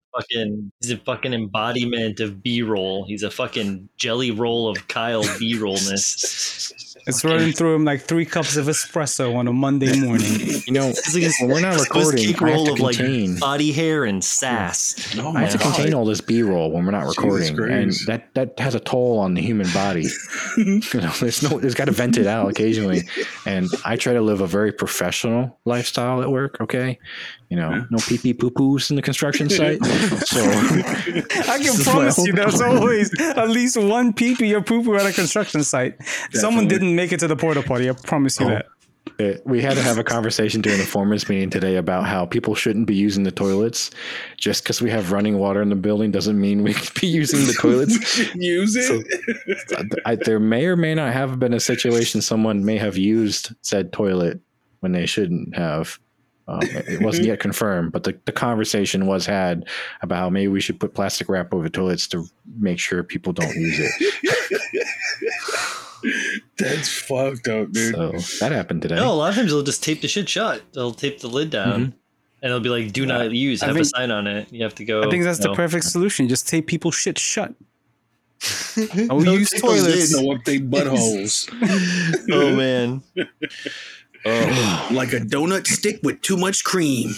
He's a fucking embodiment of B-roll. He's a fucking jelly roll of Kyle B-rollness. It's running through him like 3 cups of espresso on a Monday morning. You know, when we're not recording, cake I have roll to of contain. like body hair and sass. I have to contain all this B-roll when we're not recording, and that has a toll on the human body. You know, there's got to vent it out occasionally, and I try to live a very professional lifestyle at work. Okay, you know, no pee poo poos in the construction site. So I can promise you, there's always at least one pee or poo at a construction site. Definitely. Someone didn't make it to the porta potty. I promise you that. We had to have a conversation during the foreman's meeting today about how people shouldn't be using the toilets. Just because we have running water in the building doesn't mean we could be using the toilets. Use it. So, there may or may not have been a situation someone may have used said toilet when they shouldn't have. It wasn't yet confirmed, but the conversation was had about how maybe we should put plastic wrap over toilets to make sure people don't use it. That's fucked up, dude. So that happened today. No, a lot of times they'll just tape the shit shut. They'll tape the lid down, and it'll be like, "Do not use." Have a sign on it. You have to go. I think that's the perfect solution. Just tape people's shit shut. Don't use toilets. No up they buttholes. Oh man. Like a donut stick with too much cream.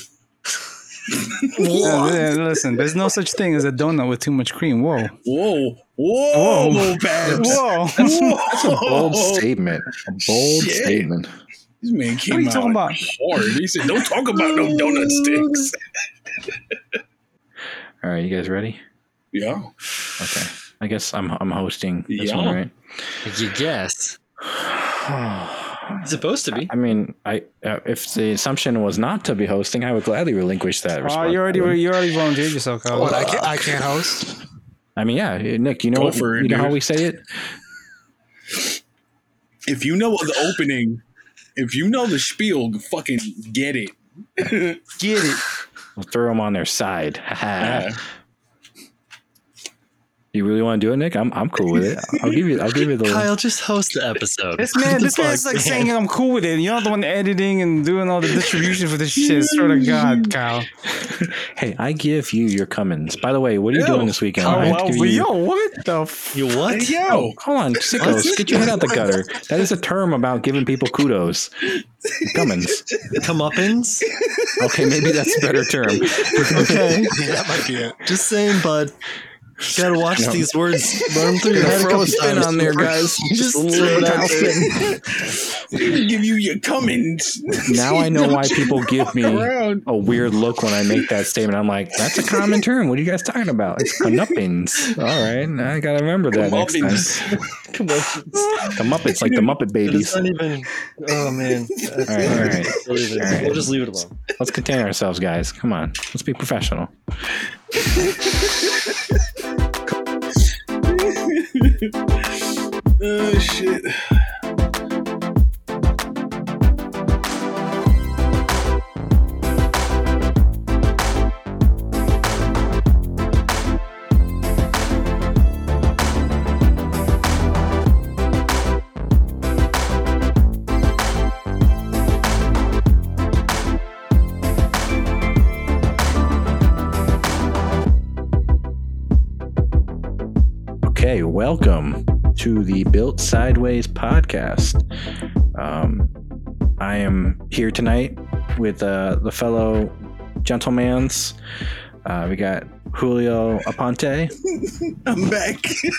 Listen, there's no such thing as a donut with too much cream. Whoa. Babs. Whoa. That's a bold statement. A bold statement. This man came out talking about? Hard. He said, "Don't talk about no donut sticks." All right, you guys ready? Yeah. Okay. I guess I'm hosting this one, right? You guess. It's supposed to be. I mean, if the assumption was not to be hosting, I would gladly relinquish that. You already volunteered yourself, Kyle. What? I can't host. I mean, yeah, Nick. You know how we say it. If you know the opening, if you know the spiel, fucking get it. Get it. We'll throw them on their side. You really want to do it, Nick? I'm cool with it. I'll give you the Kyle, just host the episode. This man's like saying I'm cool with it. You're not the one editing and doing all the distribution for this shit. Swear to God, Kyle. Hey, I give you your Cummins. By the way, what are you doing this weekend? What the You what? Yo, hold on, sickos, get your head out the gutter. That is a term about giving people kudos. Cummins. Comeuppance? Okay, maybe that's a better term. Okay. That might be it. Just saying, bud. You gotta watch these words. Run through your head a couple spin times on there, guys. Just throw it out there. Give you your Cummins. Now I know why people give me a weird look when I make that statement. I'm like, that's a common term. What are you guys talking about? It's comeuppance. All right, I gotta remember that next time. Comeuppance, like the Muppet Babies. It's not even. Oh man. All right. We'll just leave it alone. Let's contain ourselves, guys. Come on, let's be professional. Oh shit. Okay, welcome to the Built Sideways podcast. I am here tonight with the fellow gentlemans. We got Julio Aponte. I'm back.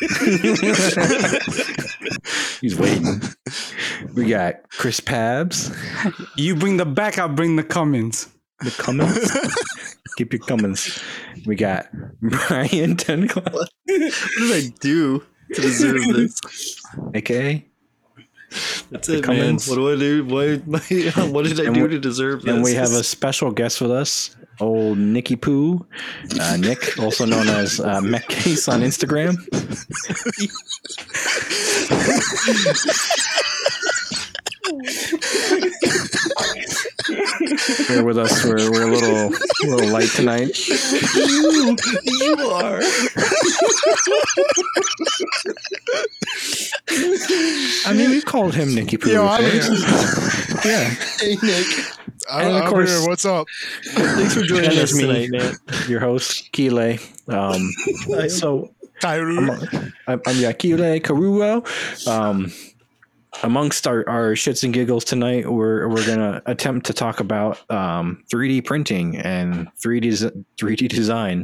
He's waiting. We got Chris Pabs. You bring the back, I'll bring the Cummins. The Cummins? Keep your Cummins. We got Brian Tencloth. What did I do to deserve this? AKA? That's it, man. What do I do? What did I do to deserve this? And we have a special guest with us, old Nicky Poo. Nick, also known as Metcase on Instagram. Here with us, we're a little light tonight. You are. I mean, we've called him Nicky Poo. Yo, I'm yeah. Hey, Nick. And of I'm course- here. What's up? Thanks for joining And us it's me. tonight, man. Your host, Kile. So Kairu. I'm Kile Karuo. Amongst our shits and giggles tonight, we're gonna attempt to talk about 3D printing and 3D design.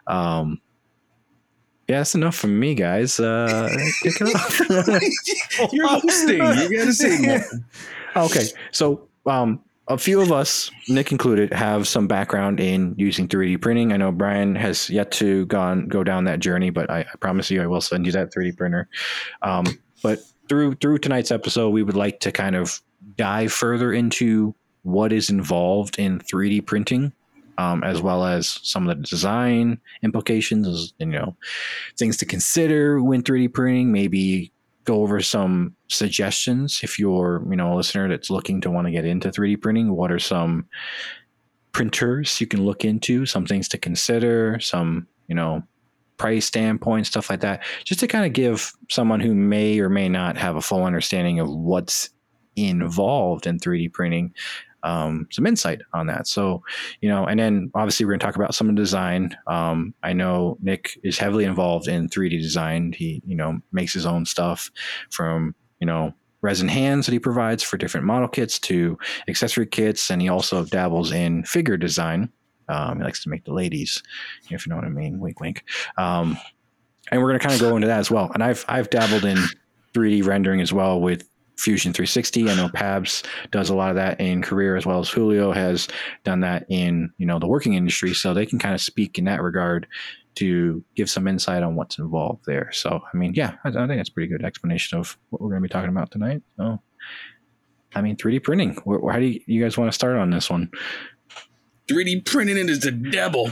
Yeah, that's enough from me, guys. Kick it off. You're hosting. You gotta say more. Okay, so a few of us, Nick included, have some background in using 3D printing. I know Brian has yet to go down that journey, but I promise you I will send you that 3D printer. But through tonight's episode, we would like to kind of dive further into what is involved in 3D printing, as well as some of the design implications, things to consider when 3D printing, maybe go over some suggestions if you're, a listener that's looking to want to get into 3D printing. What are some printers you can look into, some things to consider, some, price standpoint, stuff like that, just to kind of give someone who may or may not have a full understanding of what's involved in 3D printing, some insight on that. So, and then obviously we're going to talk about some of the design. I know Nick is heavily involved in 3D design. He, makes his own stuff from, resin hands that he provides for different model kits to accessory kits. And he also dabbles in figure design. He likes to make the ladies, if you know what I mean. Wink, wink. And we're going to kind of go into that as well. And I've dabbled in 3D rendering as well with Fusion 360. I know Pabs does a lot of that in career, as well as Julio has done that in, the working industry. So they can kind of speak in that regard to give some insight on what's involved there. So, I think that's a pretty good explanation of what we're going to be talking about tonight. So, 3D printing. How do you guys want to start on this one? 3D printing it is the devil.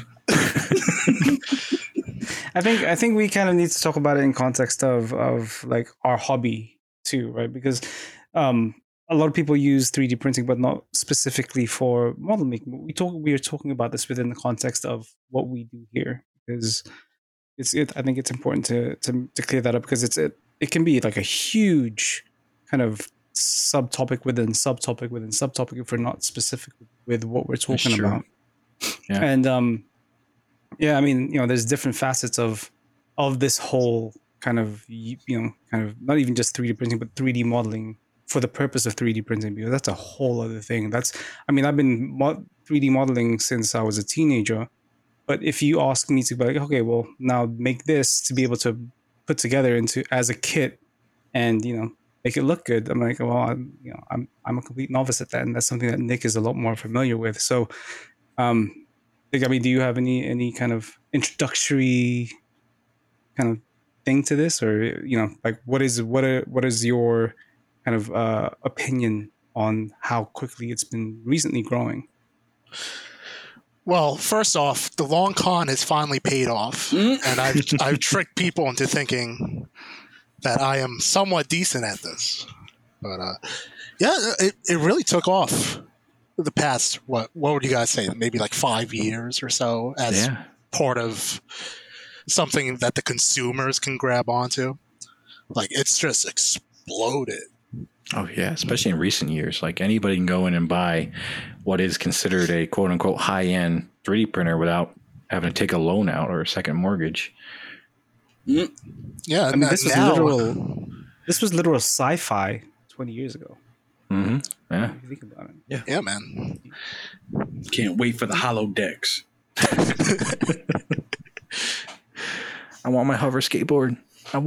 I think we kind of need to talk about it in context of like our hobby too, right? Because a lot of people use 3D printing, but not specifically for model making. We are talking about this within the context of what we do here, because I think it's important to clear that up, because it can be like a huge kind of subtopic within subtopic within subtopic if we're not specific with what we're talking about. Yeah. And there's different facets of this whole kind of not even just 3D printing, but 3D modeling for the purpose of 3D printing, because that's a whole other thing. I've been 3D modeling since I was a teenager, but if you ask me to be like, okay, well, now make this to be able to put together as a kit and make it look good, I'm like, well, I'm a complete novice at that, and that's something that Nick is a lot more familiar with. So, do you have any kind of introductory kind of thing to this, or what is your kind of opinion on how quickly it's been recently growing? Well, first off, the long con has finally paid off, and I've tricked people into thinking that I am somewhat decent at this. But it really took off the past, what would you guys say, maybe like 5 years or so, as part of something that the consumers can grab onto. Like, it's just exploded. Oh yeah, especially in recent years. Like, anybody can go in and buy what is considered a quote unquote high-end 3D printer without having to take a loan out or a second mortgage. Yeah, this was literal sci-fi 20 years ago. Mm-hmm. Yeah. If you think about it. Yeah, man. Can't wait for the holodecks. I want my hover skateboard.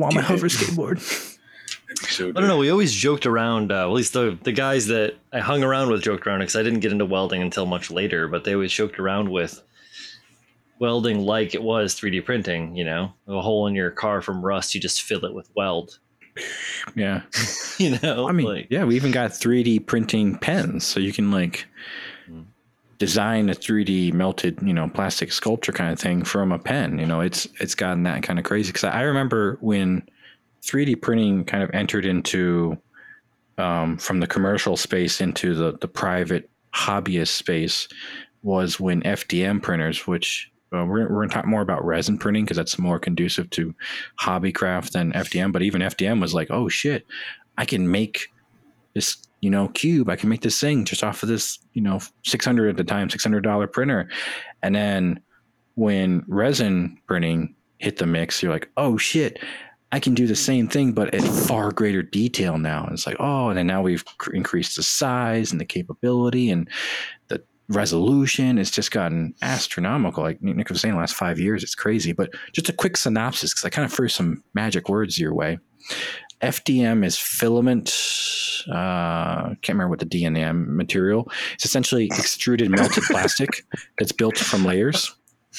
So I don't know. We always joked around, at least the guys that I hung around with joked around, because I didn't get into welding until much later, but they always joked around with welding like it was 3D printing, a hole in your car from rust, you just fill it with weld. Yeah. We even got 3D printing pens, so you can design a 3D melted, plastic sculpture kind of thing from a pen. It's gotten that kind of crazy, because I remember when 3D printing kind of entered into from the commercial space into the private hobbyist space was when FDM printers, which we're going to talk more about resin printing because that's more conducive to hobbycraft than FDM. But even FDM was like, oh shit, I can make this, cube. I can make this thing just off of this, $600 at the time, $600 printer. And then when resin printing hit the mix, you're like, oh shit, I can do the same thing, but at far greater detail now. And it's like, oh, and then now we've increased the size and the capability and the resolution. It's just gotten astronomical. Like Nick was saying, the last 5 years, it's crazy. But just a quick synopsis, because I kind of threw some magic words your way. FDM is filament. Can't remember what the D and the M material. It's essentially extruded melted plastic that's built from layers.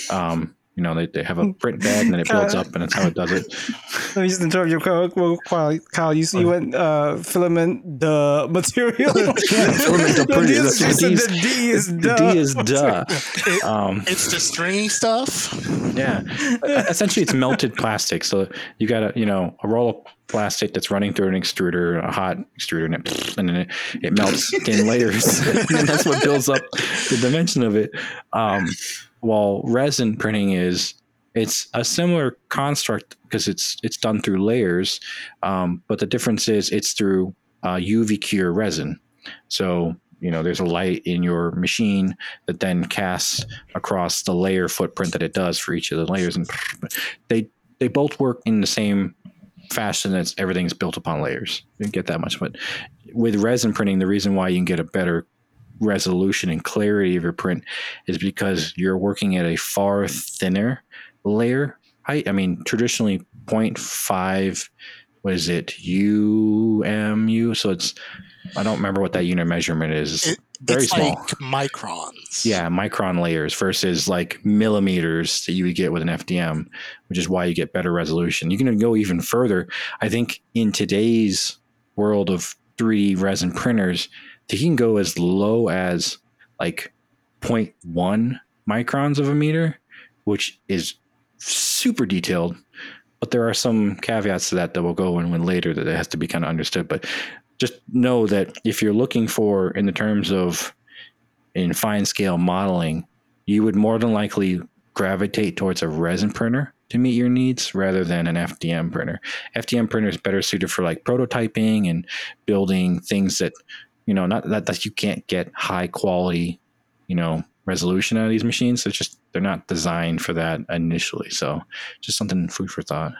They have a print bed and then it builds up, and that's how it does it. Let me just interrupt you, Kyle. You went filament the material. Filament the pretty. The D is the D is duh. It's the stringy stuff. Yeah, essentially it's melted plastic. So you got a roll of plastic that's running through an extruder, a hot extruder, and then it melts in layers, and that's what builds up the dimension of it. While resin printing it's a similar construct because it's done through layers, but the difference is it's through UV cure resin. So there's a light in your machine that then casts across the layer footprint that it does for each of the layers, and they both work in the same fashion as everything's built upon layers. You don't get that much, but with resin printing, the reason why you can get a better resolution and clarity of your print is because you're working at a far thinner layer height. I mean, traditionally 0.5, what is it, UMU? So I don't remember what that unit measurement is. It's very small. Like microns. Yeah, micron layers versus like millimeters that you would get with an FDM, which is why you get better resolution. You can go even further. I think in today's world of 3D resin printers, you can go as low as like 0.1 microns of a meter, which is super detailed. But there are some caveats to that we'll go in when later that it has to be kind of understood. But just know that if you're looking for in the terms of in fine scale modeling, you would more than likely gravitate towards a resin printer to meet your needs rather than an FDM printer. FDM printer is better suited for like prototyping and building things that not that you can't get high quality, resolution out of these machines. It's just, they're not designed for that initially. So just something food for thought.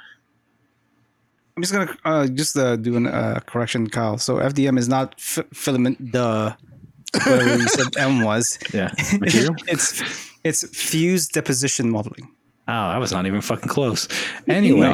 I'm just going to do a correction, Kyle. So FDM is not filament, whatever you said M was. Yeah. Material? It's fused deposition modeling. Oh, that was not even fucking close. Anyway.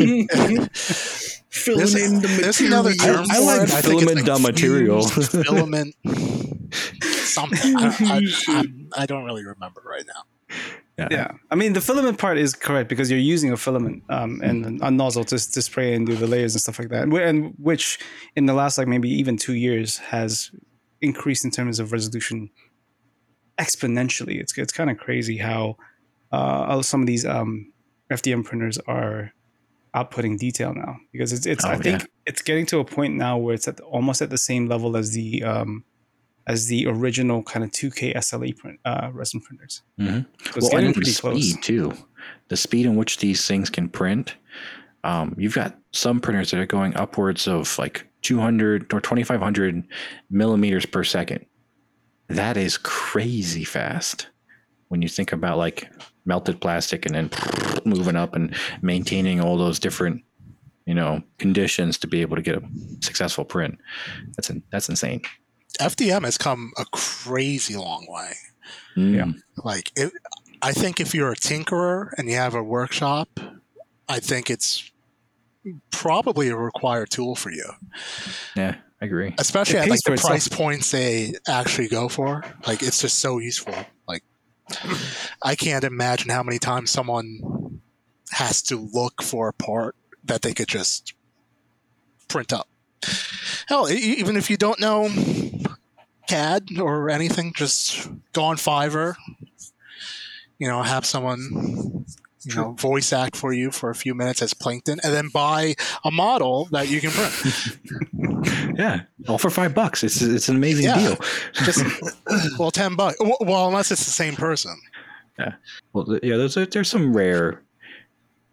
Filling in the material. There's another term I like filament the material. Filament something. I don't really remember right now. Yeah. I mean, the filament part is correct because you're using a filament and a nozzle to spray and do the layers and stuff like that. And which in the last maybe even 2 years has increased in terms of resolution exponentially. It's kind of crazy how some of these FDM printers are outputting detail now, because I think it's getting to a point now where it's almost at the same level as the original kind of 2K SLA print resin printers. Mm-hmm. So and pretty close. Speed too, the speed in which these things can print. You've got some printers that are going upwards of like 200 or 2,500 millimeters per second. That is crazy fast when you think about like melted plastic and then moving up and maintaining all those different, conditions to be able to get a successful print. That's insane. FDM has come a crazy long way. Yeah. Like I think if you're a tinkerer and you have a workshop, I think it's probably a required tool for you. Yeah, I agree. Especially at like the price points they actually go for. Like it's just so useful. Like I can't imagine how many times someone has to look for a part that they could just print up. Hell, even if you don't know CAD or anything, just go on Fiverr, have someone, voice act for you for a few minutes as Plankton, and then buy a model that you can print. Yeah, all for $5. It's an amazing deal. Just $10. Well, unless it's the same person. Yeah. Well, yeah. There's some rare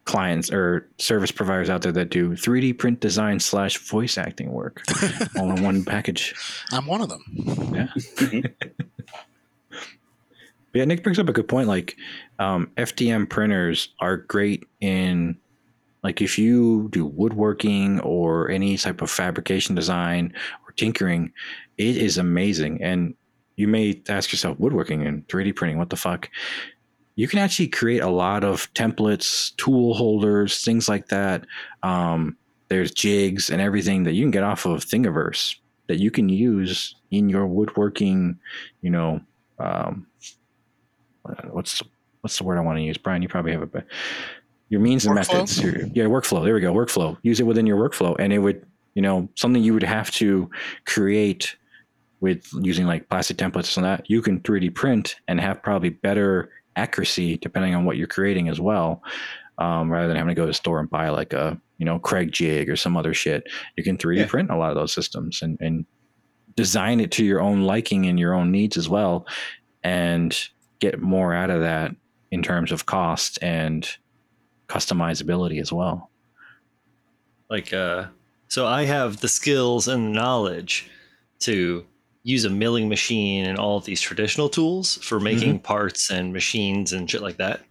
clients or service providers out there that do 3D print design / voice acting work all in one package. I'm one of them. Yeah. Yeah, Nick brings up a good point. Like, FDM printers are great in, like, if you do woodworking or any type of fabrication design or tinkering, it is amazing. And you may ask yourself, woodworking and 3D printing, what the fuck? You can actually create a lot of templates, tool holders, things like that. There's jigs and everything that you can get off of Thingiverse that you can use in your woodworking, you know, what's the word I want to use? Brian, you probably have it, but your means and methods. Workflow. There we go. Workflow. Use it within your workflow, and it would, you know, something you would have to create with using like plastic templates and that. You can 3D print and have probably better accuracy depending on what you're creating as well, rather than having to go to the store and buy like a, you know, Craig jig or some other shit. You can 3D print a lot of those systems and design it to your own liking and your own needs as well, and get more out of that in terms of cost and customizability as well. Like, so I have the skills and knowledge to use a milling machine and all of these traditional tools for making parts and machines and shit like that.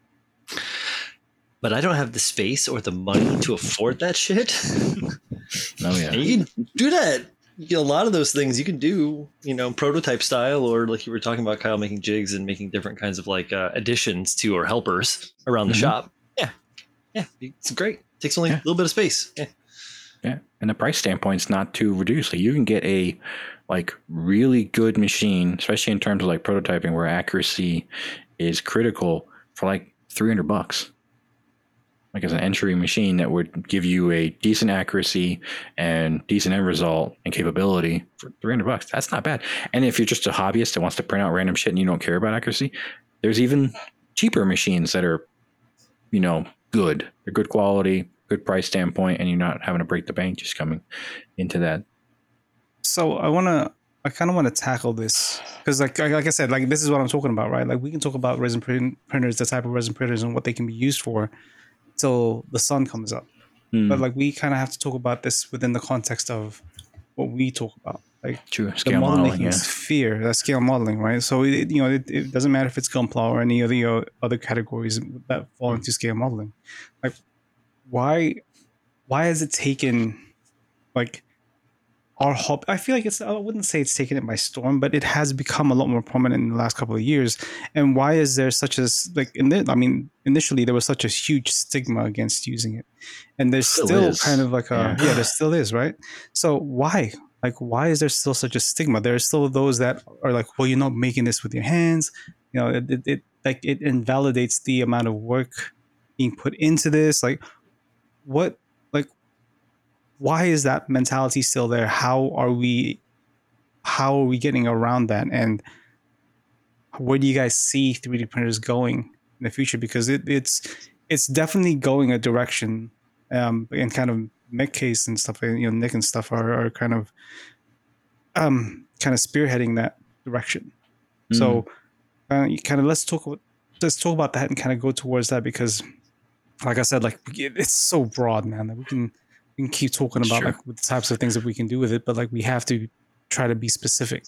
But I don't have the space or the money to afford that shit. Oh yeah. And you can do that. You know, a lot of those things you can do, you know, prototype style, or like you were talking about, Kyle, making jigs and making different kinds of like additions to or helpers around the shop. Yeah, it's great. Takes only a little bit of space. Yeah, and the price standpoint's not too reduced. Like, you can get a like really good machine, especially in terms of like prototyping, where accuracy is critical, for like $300. Like, as an entry machine that would give you a decent accuracy and decent end result and capability for $300. That's not bad. And if you're just a hobbyist that wants to print out random shit and you don't care about accuracy, there's even cheaper machines that are, you know, good. They're good quality, good price standpoint, and you're not having to break the bank just coming into that. So I kind of want to tackle this because, like I said, like, this is what I'm talking about, right? Like, we can talk about resin printers, the type of resin printers, and what they can be used for till the sun comes up. But like, we kind of have to talk about this within the context of what we talk about, like Scale modeling, sphere, that scale modeling, right? So it doesn't matter if it's Gunpla or any of the other categories that fall into scale modeling. Like, why has it taken, like, our hobby? I feel like I wouldn't say it's taken it by storm, but it has become a lot more prominent in the last couple of years. And why is there such a, like, initially there was such a huge stigma against using it, and there's still kind of like there still is, right? So why is there still such a stigma? There are still those that are like, well, you're not making this with your hands. You know, it invalidates the amount of work being put into this. Like, what? Why is that mentality still there? How are we getting around that? And where do you guys see 3D printers going in the future? Because it's definitely going a direction, and kind of Nick case and stuff, Nick and stuff are kind of spearheading that direction. So let's talk about that and kind of go towards that, because, like I said, like, it's so broad, man, that we can keep talking about like the types of things that we can do with it, but like, we have to try to be specific.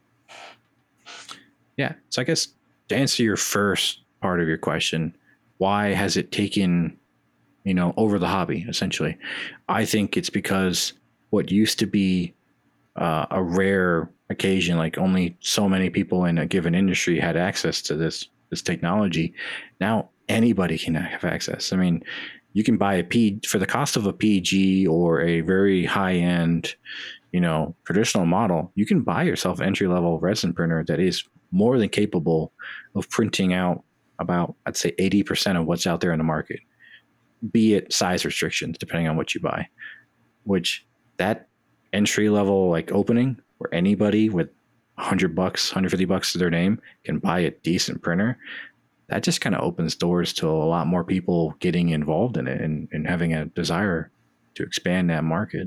Yeah. So I guess to answer your first part of your question, why has it taken, over the hobby, essentially? I think it's because what used to be a rare occasion, like only so many people in a given industry had access to this technology. Now anybody can have access. I mean, you can buy for the cost of a PG or a very high-end, traditional model. You can buy yourself an entry-level resin printer that is more than capable of printing out about, I'd say, 80% of what's out there in the market, be it size restrictions, depending on what you buy. Which, that entry-level like opening where anybody with $100, $150 to their name can buy a decent printer, that just kind of opens doors to a lot more people getting involved in it and having a desire to expand that market.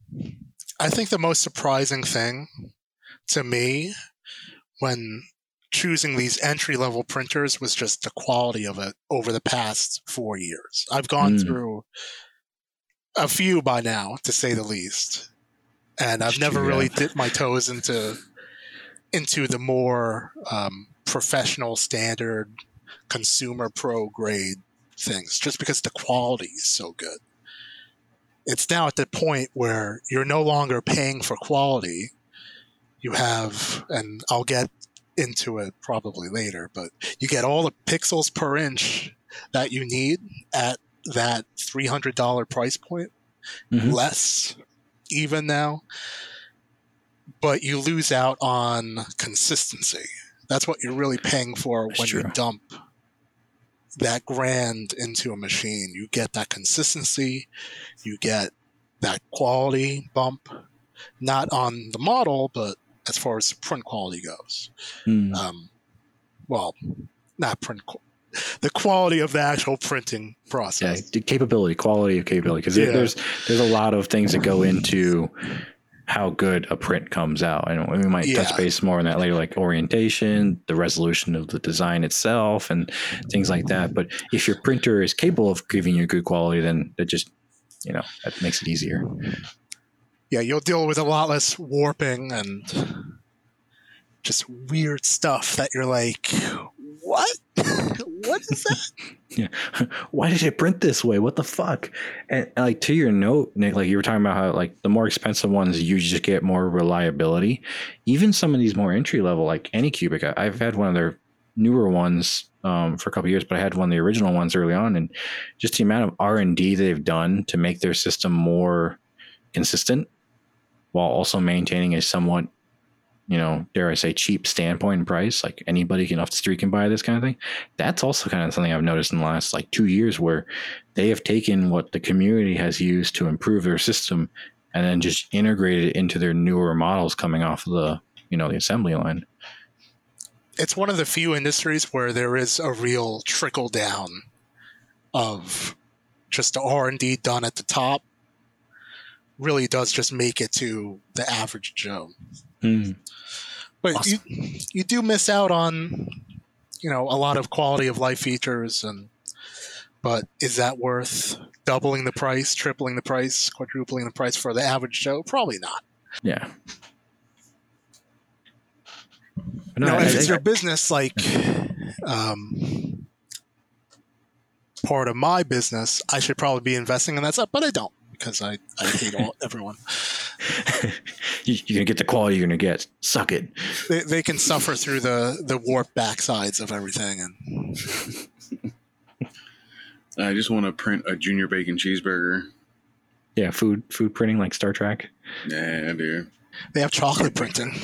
I think the most surprising thing to me when choosing these entry-level printers was just the quality of it over the past 4 years. I've gone through a few by now, to say the least, and I've never really dipped my toes into the more professional, standard, consumer pro grade things, just because the quality is so good. It's now at the point where you're no longer paying for quality. You have, and I'll get into it probably later, but you get all the pixels per inch that you need at that $300 price point, less even now, but you lose out on consistency. That's what you're really paying for when you dump that grand into a machine. You get that consistency, you get that quality bump, not on the model, but as far as print quality goes. Well, not print the quality of the actual printing process. Yeah, quality of capability, because there's a lot of things that go into how good a print comes out. And we might touch base more on that later, like orientation, the resolution of the design itself, and things like that. But if your printer is capable of giving you good quality, then that just, that makes it easier. Yeah, you'll deal with a lot less warping and just weird stuff that you're like, what? What is that? Yeah. Why did it print this way? What the fuck? And like, to your note, Nick, like you were talking about how like the more expensive ones, you just get more reliability. Even some of these more entry level, like Anycubic, I've had one of their newer ones for a couple of years, but I had one of the original ones early on, and just the amount of R&D they've done to make their system more consistent while also maintaining a somewhat, dare I say, cheap standpoint and price. Like anybody off the street can buy this kind of thing. That's also kind of something I've noticed in the last like 2 years, where they have taken what the community has used to improve their system and then just integrated it into their newer models coming off of the, the assembly line. It's one of the few industries where there is a real trickle down of just the R&D done at the top really does just make it to the average Joe. But awesome. you do miss out on, a lot of quality of life features, but is that worth doubling the price, tripling the price, quadrupling the price for the average Joe? Probably not. Yeah. No, if it's your business, like part of my business, I should probably be investing in that stuff, but I don't, because I hate everyone. You're gonna get the quality you're gonna get. Suck it. They can suffer through the warped backsides of everything, and I just want to print a junior bacon cheeseburger. Yeah, food printing like Star Trek. Yeah, dude. They have chocolate printing.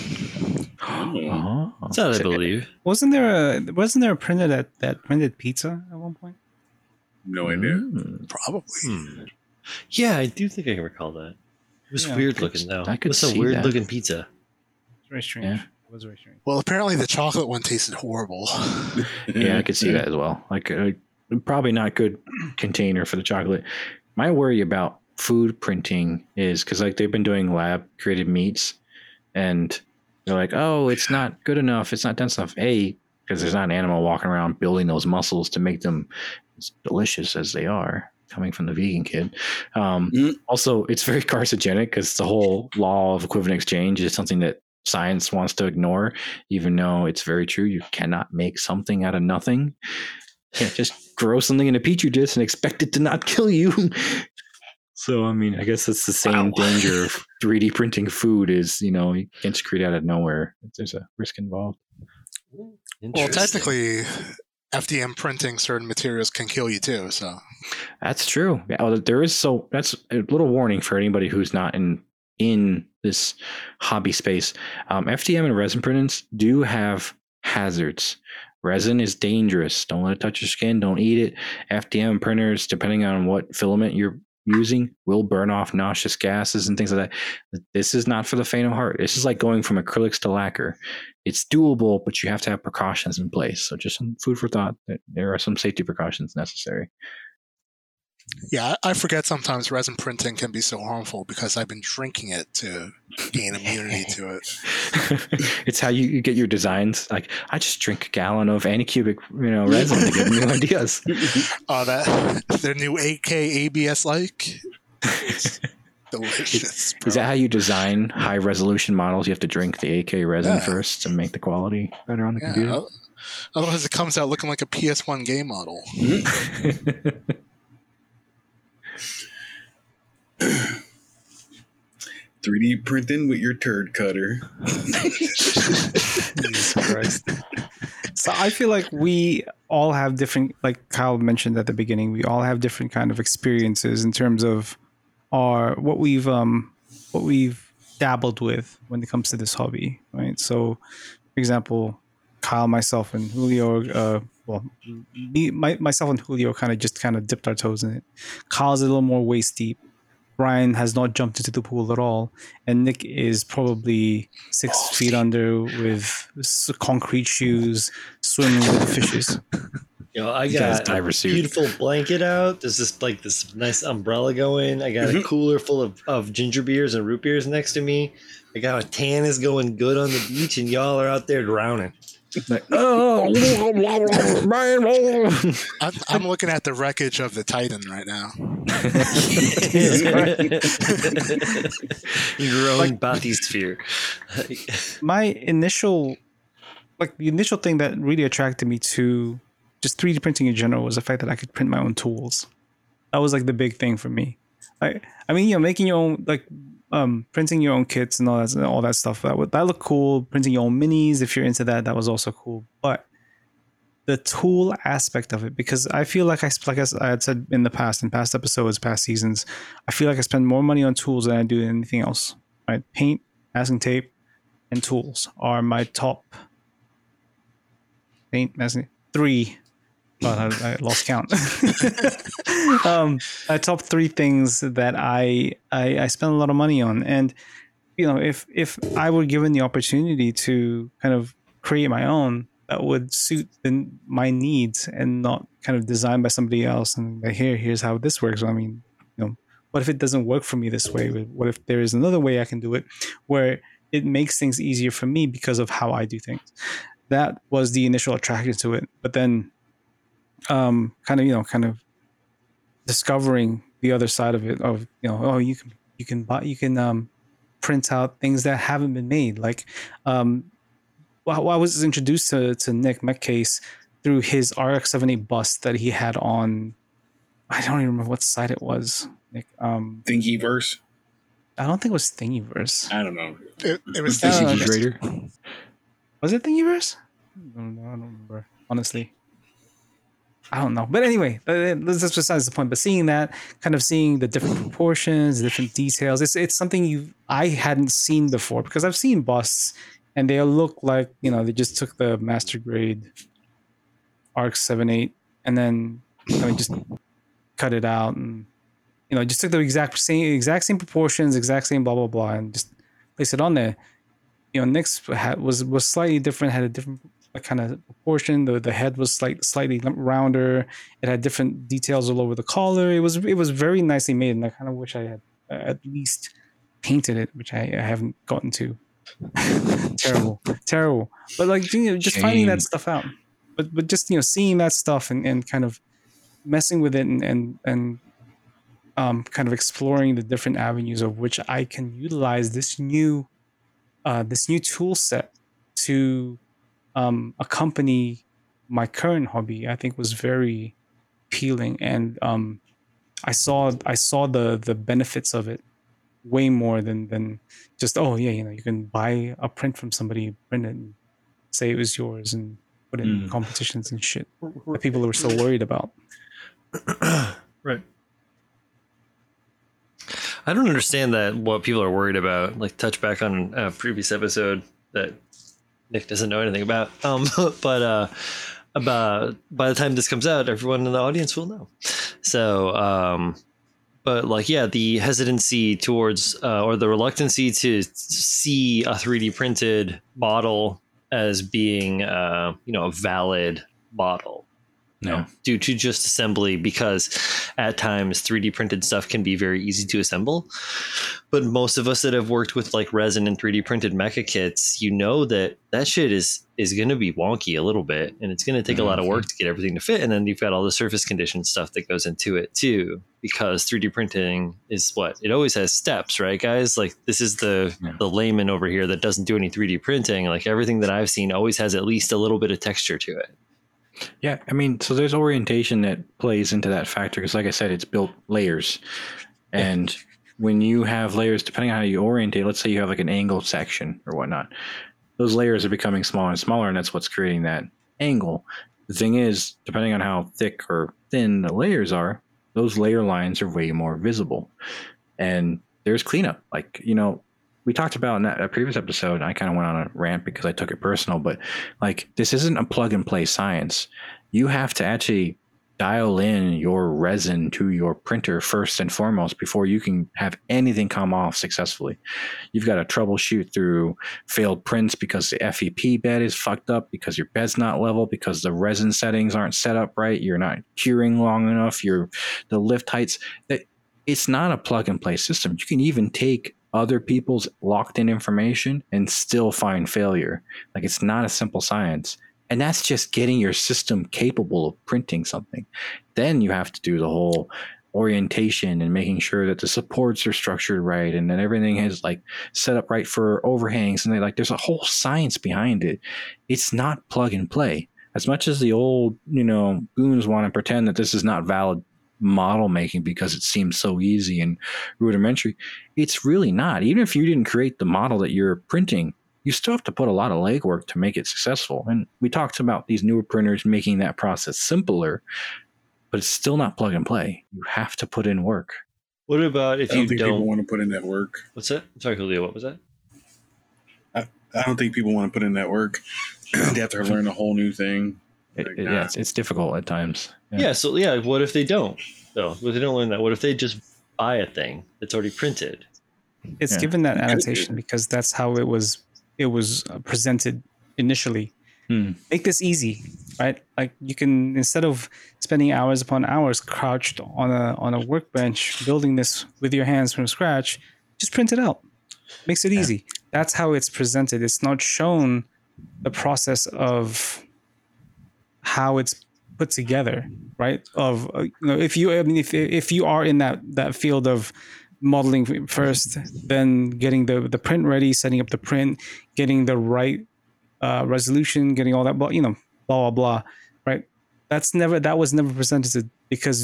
Oh, that's what I believe. Wasn't there a printer that printed pizza at one point? No idea. Probably. Yeah, I do think I can recall that. It was weird looking though. I could see a weird looking pizza. It's very strange. Yeah. It was very strange. Well, apparently the chocolate one tasted horrible. Yeah, I could see that as well. Like probably not good container for the chocolate. My worry about food printing is because like they've been doing lab created meats, and they're like, oh, it's not good enough. It's not dense enough. Because there's not an animal walking around building those muscles to make them as delicious as they are, coming from the vegan kid. Also, it's very carcinogenic because the whole law of equivalent exchange is something that science wants to ignore, even though it's very true. You cannot make something out of nothing. You can't just grow something in a petri dish and expect it to not kill you. So, I mean, I guess it's the same danger of 3D printing food is, you can't just create out of nowhere. There's a risk involved. Well, technically, FDM printing certain materials can kill you too. So that's true. Yeah, well, that's a little warning for anybody who's not in this hobby space. FDM and resin printings do have hazards. Resin is dangerous. Don't let it touch your skin. Don't eat it. FDM printers, depending on what filament you're using, will burn off noxious gases and things like that. This is not for the faint of heart. This is like going from acrylics to lacquer. It's doable, but you have to have precautions in place. So just some food for thought that there are some safety precautions necessary. Yeah, I forget sometimes resin printing can be so harmful because I've been drinking it to gain immunity to it. It's how you get your designs. Like, I just drink a gallon of Anycubic, resin to get new ideas. Oh, that their new 8K ABS like. Delicious. Is that how you design high resolution models? You have to drink the AK resin first to make the quality better on the computer. Otherwise, it comes out looking like a PS1 game model. 3D printing with your turd cutter. Jesus Christ. So I feel like we all have different, like Kyle mentioned at the beginning, we all have different kind of experiences in terms of what we've dabbled with when it comes to this hobby, right? So, for example, Kyle, myself, and Julio, myself and Julio kind of dipped our toes in it. Kyle's a little more waist deep. Brian has not jumped into the pool at all, and Nick is probably 6 feet under with concrete shoes, swimming with the fishes. I got a beautiful blanket out. There's this nice umbrella going. I got a cooler full of ginger beers and root beers next to me. I got a tan is going good on the beach, and y'all are out there drowning. Like, I'm looking at the wreckage of the Titan right now. Your own bathysphere. The initial thing that really attracted me to just 3D printing in general was the fact that I could print my own tools. That was like the big thing for me. I mean, making your own, like, printing your own kits and all that stuff. That looked cool. Printing your own minis, if you're into that, that was also cool. But the tool aspect of it, because I feel like I had said in past episodes, past seasons, I feel like I spend more money on tools than I do anything else. Right? Paint, masking tape, and tools are my top. Paint, masking 3. But I lost count. Top 3 things that I spend a lot of money on, and if I were given the opportunity to kind of create my own that would suit my needs and not kind of designed by somebody else, and here's how this works. I mean, what if it doesn't work for me this way? What if there is another way I can do it where it makes things easier for me because of how I do things? That was the initial attraction to it, but then. Kind of discovering the other side of it, of you can print out things that haven't been made. Like I was introduced to Nick Metcalfe through his RX-78 bust that he had on, I don't even remember what site it was, Nick. Thingiverse. I don't think it was Thingiverse. I don't know. It was TCG Trader. Was it Thingiverse? I don't remember, honestly. I don't know. But anyway, that's besides the point. But seeing the different proportions, different details, it's something I hadn't seen before, because I've seen busts and they look like, they just took the master grade RX-78 and then just cut it out and, just took the exact same proportions, exact same blah, blah, blah, and just place it on there. Nick's was slightly different, had a different kind of proportion. The head was slightly rounder. It had different details all over the collar. It was very nicely made, and I kind of wish I had at least painted it, which I haven't gotten to. terrible. But just finding that stuff out. But just seeing that stuff and kind of messing with it and kind of exploring the different avenues of which I can utilize this new tool set to accompany my current hobby, I think was very appealing, and I saw the benefits of it way more than just you can buy a print from somebody, print it, and say it was yours, and put it in competitions and shit that people were so worried about. Right. I don't understand what people are worried about. Like, touch back on a previous episode that Nick doesn't know anything about. But about by the time this comes out, everyone in the audience will know. So, the hesitancy towards or the reluctancy to see a 3D printed model as being a valid model Yeah. due to just assembly, because at times 3D printed stuff can be very easy to assemble. But most of us that have worked with like resin and 3D printed mecha kits, you know that shit is going to be wonky a little bit, and it's going to take a lot of work to get everything to fit. And then you've got all the surface condition stuff that goes into it too, because 3D printing is what it always has steps, right, guys? Like this is the layman over here that doesn't do any 3D printing. Like everything that I've seen always has at least a little bit of texture to it. Yeah, I mean, so there's orientation that plays into that factor because, like I said, it's built layers. And when you have layers, depending on how you orientate, let's say you have like an angle section or whatnot, those layers are becoming smaller and smaller, and that's what's creating that angle. The thing is, depending on how thick or thin the layers are, those layer lines are way more visible. And there's cleanup. Like, you know, we talked about in that previous episode, and I kind of went on a rant because I took it personal, but like this isn't a plug and play science. You have to actually dial in your resin to your printer first and foremost before you can have anything come off successfully. You've got to troubleshoot through failed prints because the FEP bed is fucked up, because your bed's not level, because the resin settings aren't set up right, you're not curing long enough, the lift heights. It's not a plug and play system. You can even take other people's locked in information and still find failure. Like it's not a simple science. And that's just getting your system capable of printing something. Then you have to do the whole orientation and making sure that the supports are structured right and that everything is like set up right for overhangs. And there's a whole science behind it. It's not plug and play. As much as the old, goons want to pretend that this is not valid model making because it seems so easy and rudimentary, it's really not. Even if you didn't create the model that you're printing, you still have to put a lot of legwork to make it successful. And we talked about these newer printers making that process simpler, but it's still not plug and play. You have to put in work. What about if I you don't think don't people want to put in that work. What's that? Sorry, Julio, what was that? I don't think people want to put in that work. They have to learn a whole new thing. It's difficult at times. What if they don't? So what if they don't learn that? What if they just buy a thing that's already printed? It's given that annotation because that's how it was presented initially. Make this easy, right? Like you can, instead of spending hours upon hours crouched on a workbench building this with your hands from scratch, just print it out. Makes it easy. That's how it's presented. It's not shown the process of how it's put together, right? Of if you are in that field of modeling first, then getting the print ready, setting up the print, getting the right resolution, getting all that, blah blah blah, right? That was never presented because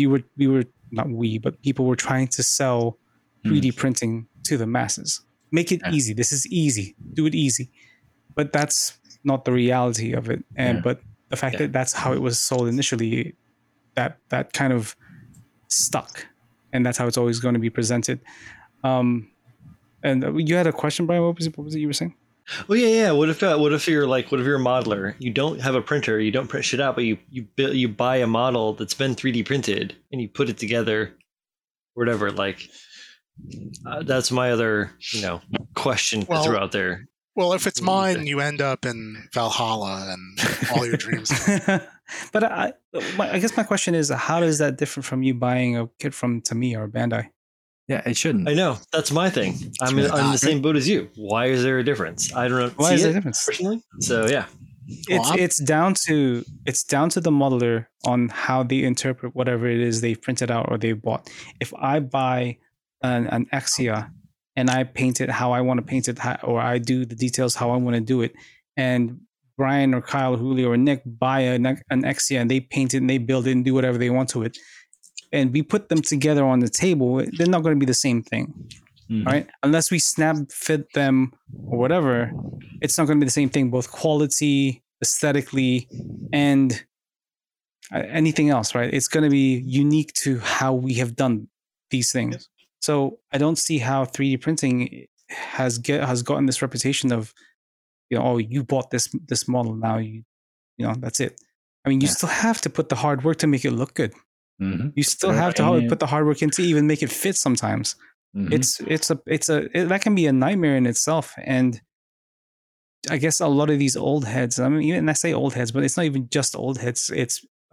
people were trying to sell 3D printing to the masses. Make it easy. This is easy. Do it easy. But that's not the reality of it. But the fact that that's how it was sold initially, that kind of stuck. And that's how it's always going to be presented. And you had a question, Brian. What was it you were saying? Well, yeah. What if you're a modeler? You don't have a printer. You don't print shit out, but you buy a model that's been 3D printed and you put it together, whatever. That's my other question to throw out there. Well, if it's mine, you end up in Valhalla and all your dreams. But I guess my question is, how is that different from you buying a kit from Tamiya or Bandai? Yeah, it shouldn't. I know. That's my thing. I'm in the same boat as you. Why is there a difference? I don't know. Why is there a difference? Personally? So yeah. It's down to the modeler on how they interpret whatever it is they've printed out or they've bought. If I buy an Exia and I paint it how I want to paint it, or I do the details how I want to do it, and Brian or Kyle or Julio or Nick buy an Exia and they paint it and they build it and do whatever they want to it, and we put them together on the table, they're not going to be the same thing, right? Unless we snap fit them or whatever, it's not going to be the same thing, both quality, aesthetically, and anything else, right? It's going to be unique to how we have done these things. So I don't see how 3D printing has gotten this reputation of, you bought this model, now that's it. I mean, you still have to put the hard work to make it look good. You still have to put the hard work in to even make it fit sometimes. That can be a nightmare in itself. And I guess a lot of these old heads, I mean, even I say old heads, but it's not even just old heads. It's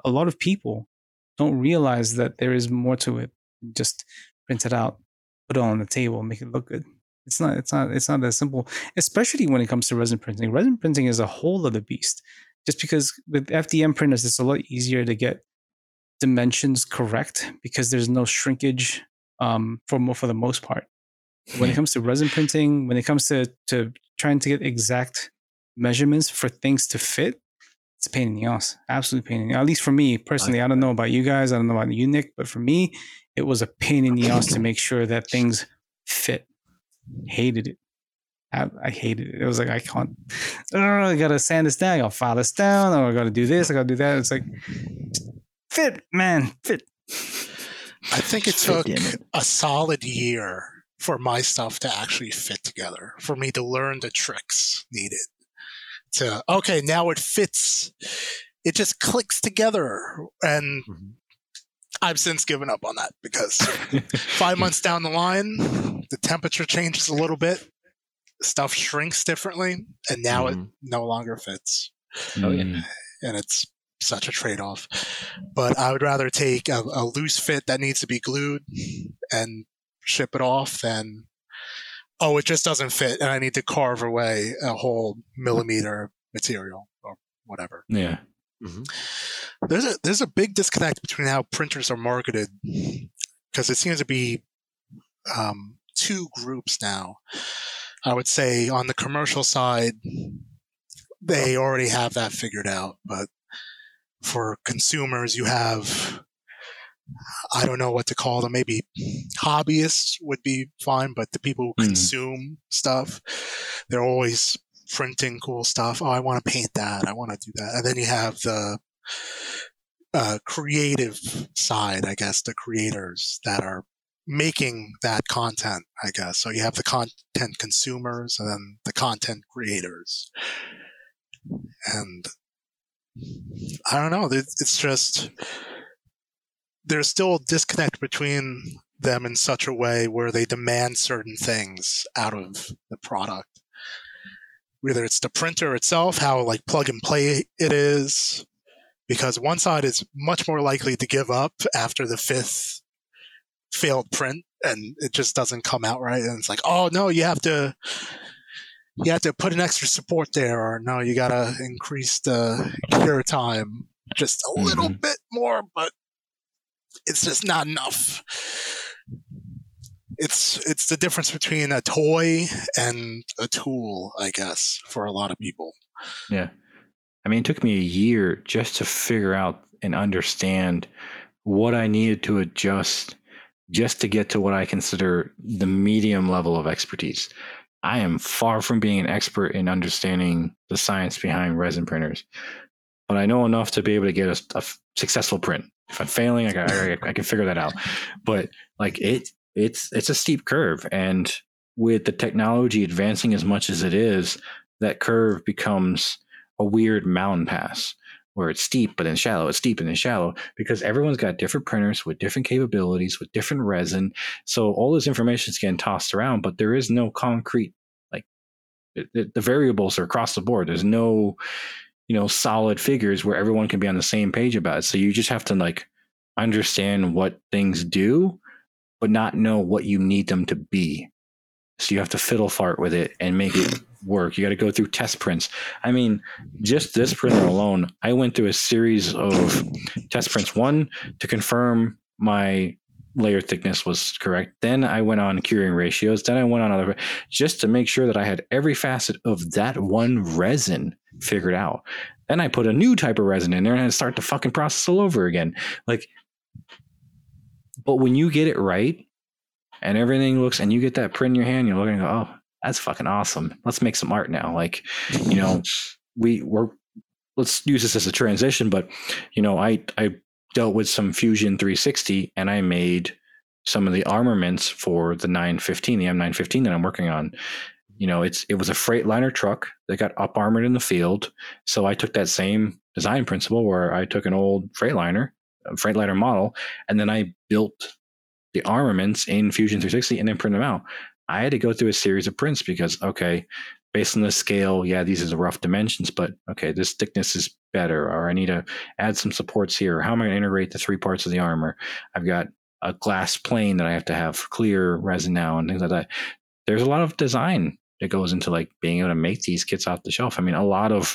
a lot of people don't realize that there is more to it. Just print it out, put it on the table, make it look good. It's not that simple, especially when it comes to resin printing. Resin printing is a whole other beast. Just because with FDM printers, it's a lot easier to get dimensions correct because there's no shrinkage for the most part. When it comes to resin printing, when it comes to trying to get exact measurements for things to fit, it's a pain in the ass. Absolute pain in the ass. At least for me personally. I don't know about you guys. I don't know about you, Nick. But for me, it was a pain in the ass to make sure that things fit. Hated it. I hated it. It was like, I can't. I got to sand this down. I got to file this down. Or I got to do this. I got to do that. It's like, fit, man. Fit. I think it took a solid year for my stuff to actually fit together, for me to learn the tricks needed. Okay, now it fits. It just clicks together. And I've since given up on that because 5 months down the line, the temperature changes a little bit, stuff shrinks differently, and now it no longer fits. Oh, yeah. And it's such a trade-off. But I would rather take a loose fit that needs to be glued and ship it off than, oh, it just doesn't fit and I need to carve away a whole millimeter material or whatever. Yeah. There's a big disconnect between how printers are marketed, because it seems to be two groups now. I would say on the commercial side, they already have that figured out, but for consumers, you have, I don't know what to call them. Maybe hobbyists would be fine, but the people who consume stuff, they're always printing cool stuff. Oh, I want to paint that. I want to do that. And then you have the creative side, I guess, the creators that are making that content, I guess. So you have the content consumers and then the content creators. And I don't know. It's just, there's still a disconnect between them in such a way where they demand certain things out of the product. Whether it's the printer itself, how like plug and play it is, because one side is much more likely to give up after the 5th failed print and it just doesn't come out right. And it's like, oh no, you have to put an extra support there, or no, you got to increase the cure time just a little bit more, but it's just not enough. It's the difference between a toy and a tool, I guess, for a lot of people. Yeah. I mean, it took me a year just to figure out and understand what I needed to adjust just to get to what I consider the medium level of expertise. I am far from being an expert in understanding the science behind resin printers, but I know enough to be able to get a successful print. If I'm failing, I can figure that out. But like it's a steep curve, and with the technology advancing as much as it is, that curve becomes a weird mountain pass where it's steep but then shallow. It's steep and then shallow because everyone's got different printers with different capabilities, with different resin. So all this information is getting tossed around, but there is no concrete, like the variables are across the board. There's no, solid figures where everyone can be on the same page about it. So you just have to like understand what things do, but not know what you need them to be. So you have to fiddle fart with it and make it work. You got to go through test prints. I mean, just this printer alone, I went through a series of test prints. One, to confirm my layer thickness was correct. Then I went on curing ratios. Then I went on other, just to make sure that I had every facet of that one resin figured out. Then I put a new type of resin in there and I start the fucking process all over again. Like, but when you get it right and everything looks, and you get that print in your hand, you're looking and go, oh, that's fucking awesome. Let's make some art now. Like, let's use this as a transition, but I dealt with some Fusion 360 and I made some of the armaments for the 915, the M915 that I'm working on. It was a Freightliner truck that got up armored in the field. So I took that same design principle where I took an old Freightliner model, and then I built the armaments in Fusion 360 and then print them out. I had to go through a series of prints because, okay, based on the scale, yeah, these are the rough dimensions, but okay, this thickness is better, or I need to add some supports here. How am I going to integrate the 3 parts of the armor? I've got a glass plane that I have to have clear resin now and things like that. There's a lot of design that goes into like being able to make these kits off the shelf. I mean, a lot of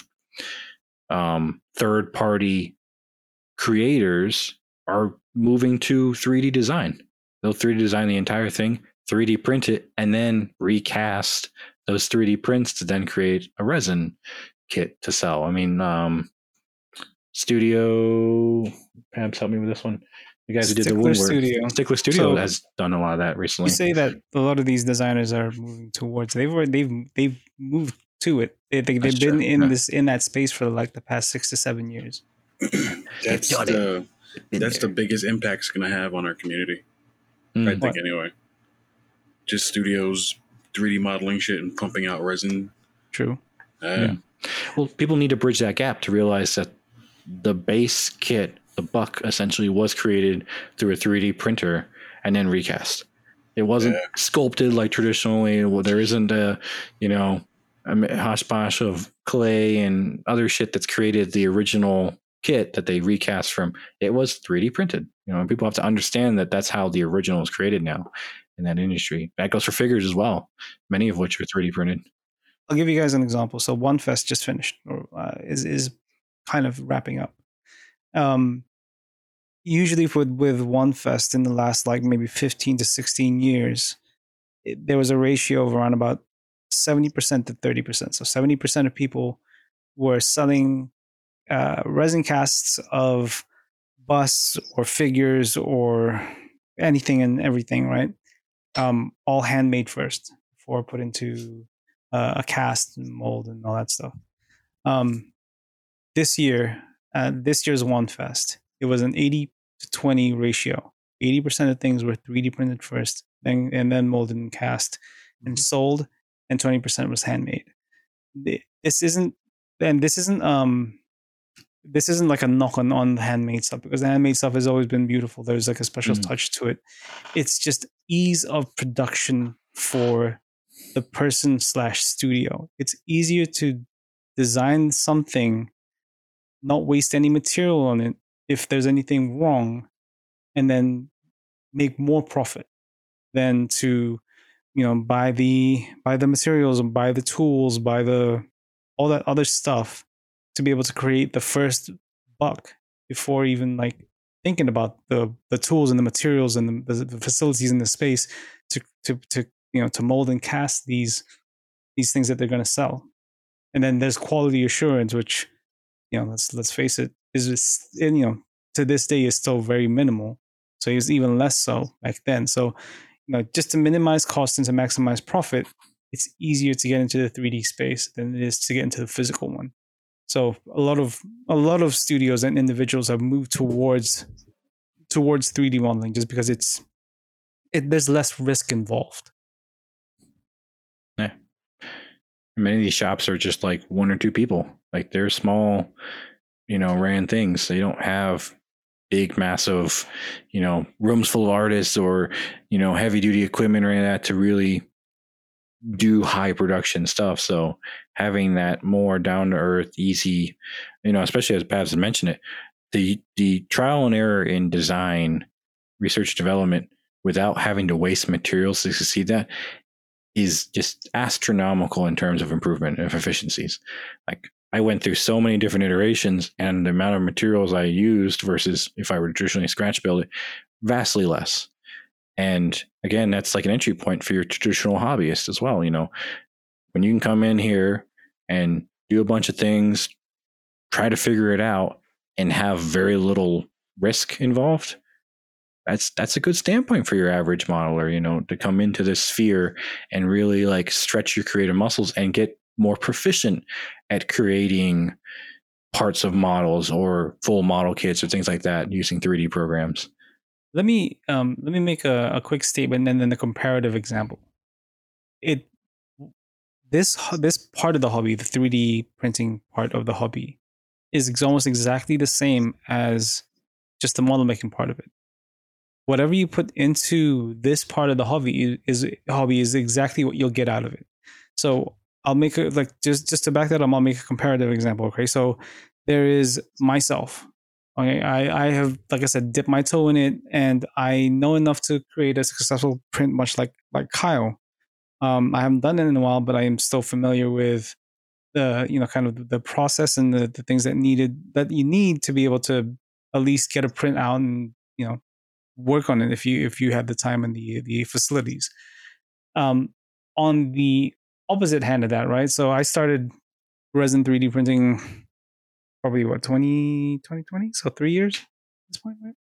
third-party creators are moving to 3D design. They'll 3D design the entire thing, 3D print it, and then recast those 3D prints to then create a resin kit to sell. I mean, Studio, perhaps help me with this one. The guys who did the woodwork, Stickler Studio has done a lot of that recently. You say that a lot of these designers are moving towards. They've moved to it. They've been in that space for like the past 6 to 7 years. That's the biggest impact it's going to have on our community. I think anyway. Just studios 3D modeling shit and pumping out resin. True. Well, people need to bridge that gap to realize that the base kit, the buck, essentially was created through a 3D printer and then recast. It wasn't sculpted like traditionally. Well, there isn't a hosh-posh of clay and other shit that's created the original kit that they recast from. It was 3D printed. And people have to understand that that's how the original is created now in that industry. That goes for figures as well, many of which are 3D printed. I'll give you guys an example. So OneFest just finished, or is kind of wrapping up. Usually with OneFest in the last like maybe 15 to 16 years, there was a ratio of around about 70% to 30%. So 70% of people were selling resin casts of busts or figures or anything and everything, right? All handmade first before put into a cast and mold and all that stuff. This year's OneFest, it was an 80 to 20 ratio. 80% of things were 3D printed first, then molded and cast and sold, and 20% was handmade. This isn't like a knock on the handmade stuff, because the handmade stuff has always been beautiful. There's like a special touch to it. It's just ease of production for the person / studio. It's easier to design something, not waste any material on it if there's anything wrong, and then make more profit than to, buy the materials and buy the tools, buy all that other stuff to be able to create the first buck before even like thinking about the tools and the materials and the facilities in the space to mold and cast these things that they're going to sell. And then there's quality assurance, which, let's face it, is to this day is still very minimal. So it's even less so back then. So, just to minimize cost and to maximize profit, it's easier to get into the 3D space than it is to get into the physical one. So a lot of studios and individuals have moved towards 3D modeling just because there's less risk involved. Yeah. Many of these shops are just like 1 or 2 people. Like they're small, ran things. They don't have big, massive, rooms full of artists or, heavy duty equipment or any of that to really do high production stuff. So having that more down to earth, easy, especially as Babs had mentioned it, the trial and error in design, research, development, without having to waste materials to succeed that is just astronomical in terms of improvement of efficiencies. Like I went through so many different iterations, and the amount of materials I used versus if I were to traditionally scratch build it, vastly less. And again, that's like an entry point for your traditional hobbyist as well. When you can come in here and do a bunch of things, try to figure it out, and have very little risk involved, that's a good standpoint for your average modeler, to come into this sphere and really like stretch your creative muscles and get more proficient at creating parts of models or full model kits or things like that using 3D programs. Let me make a quick statement and then a comparative example. This part of the hobby, the 3D printing part of the hobby, is almost exactly the same as just the model making part of it. Whatever you put into this part of the hobby is exactly what you'll get out of it. So I'll make a just to back that up. I'll make a comparative example. Okay, so there is myself. Okay, I have, like I said, dipped my toe in it, and I know enough to create a successful print, much like Kyle. I haven't done it in a while, but I am still familiar with the kind of the process and the things that you need to be able to at least get a print out and work on it if you have the time and the facilities. On the opposite hand of that, right? So I started resin 3D printing probably 2020, so 3 years at this point, right?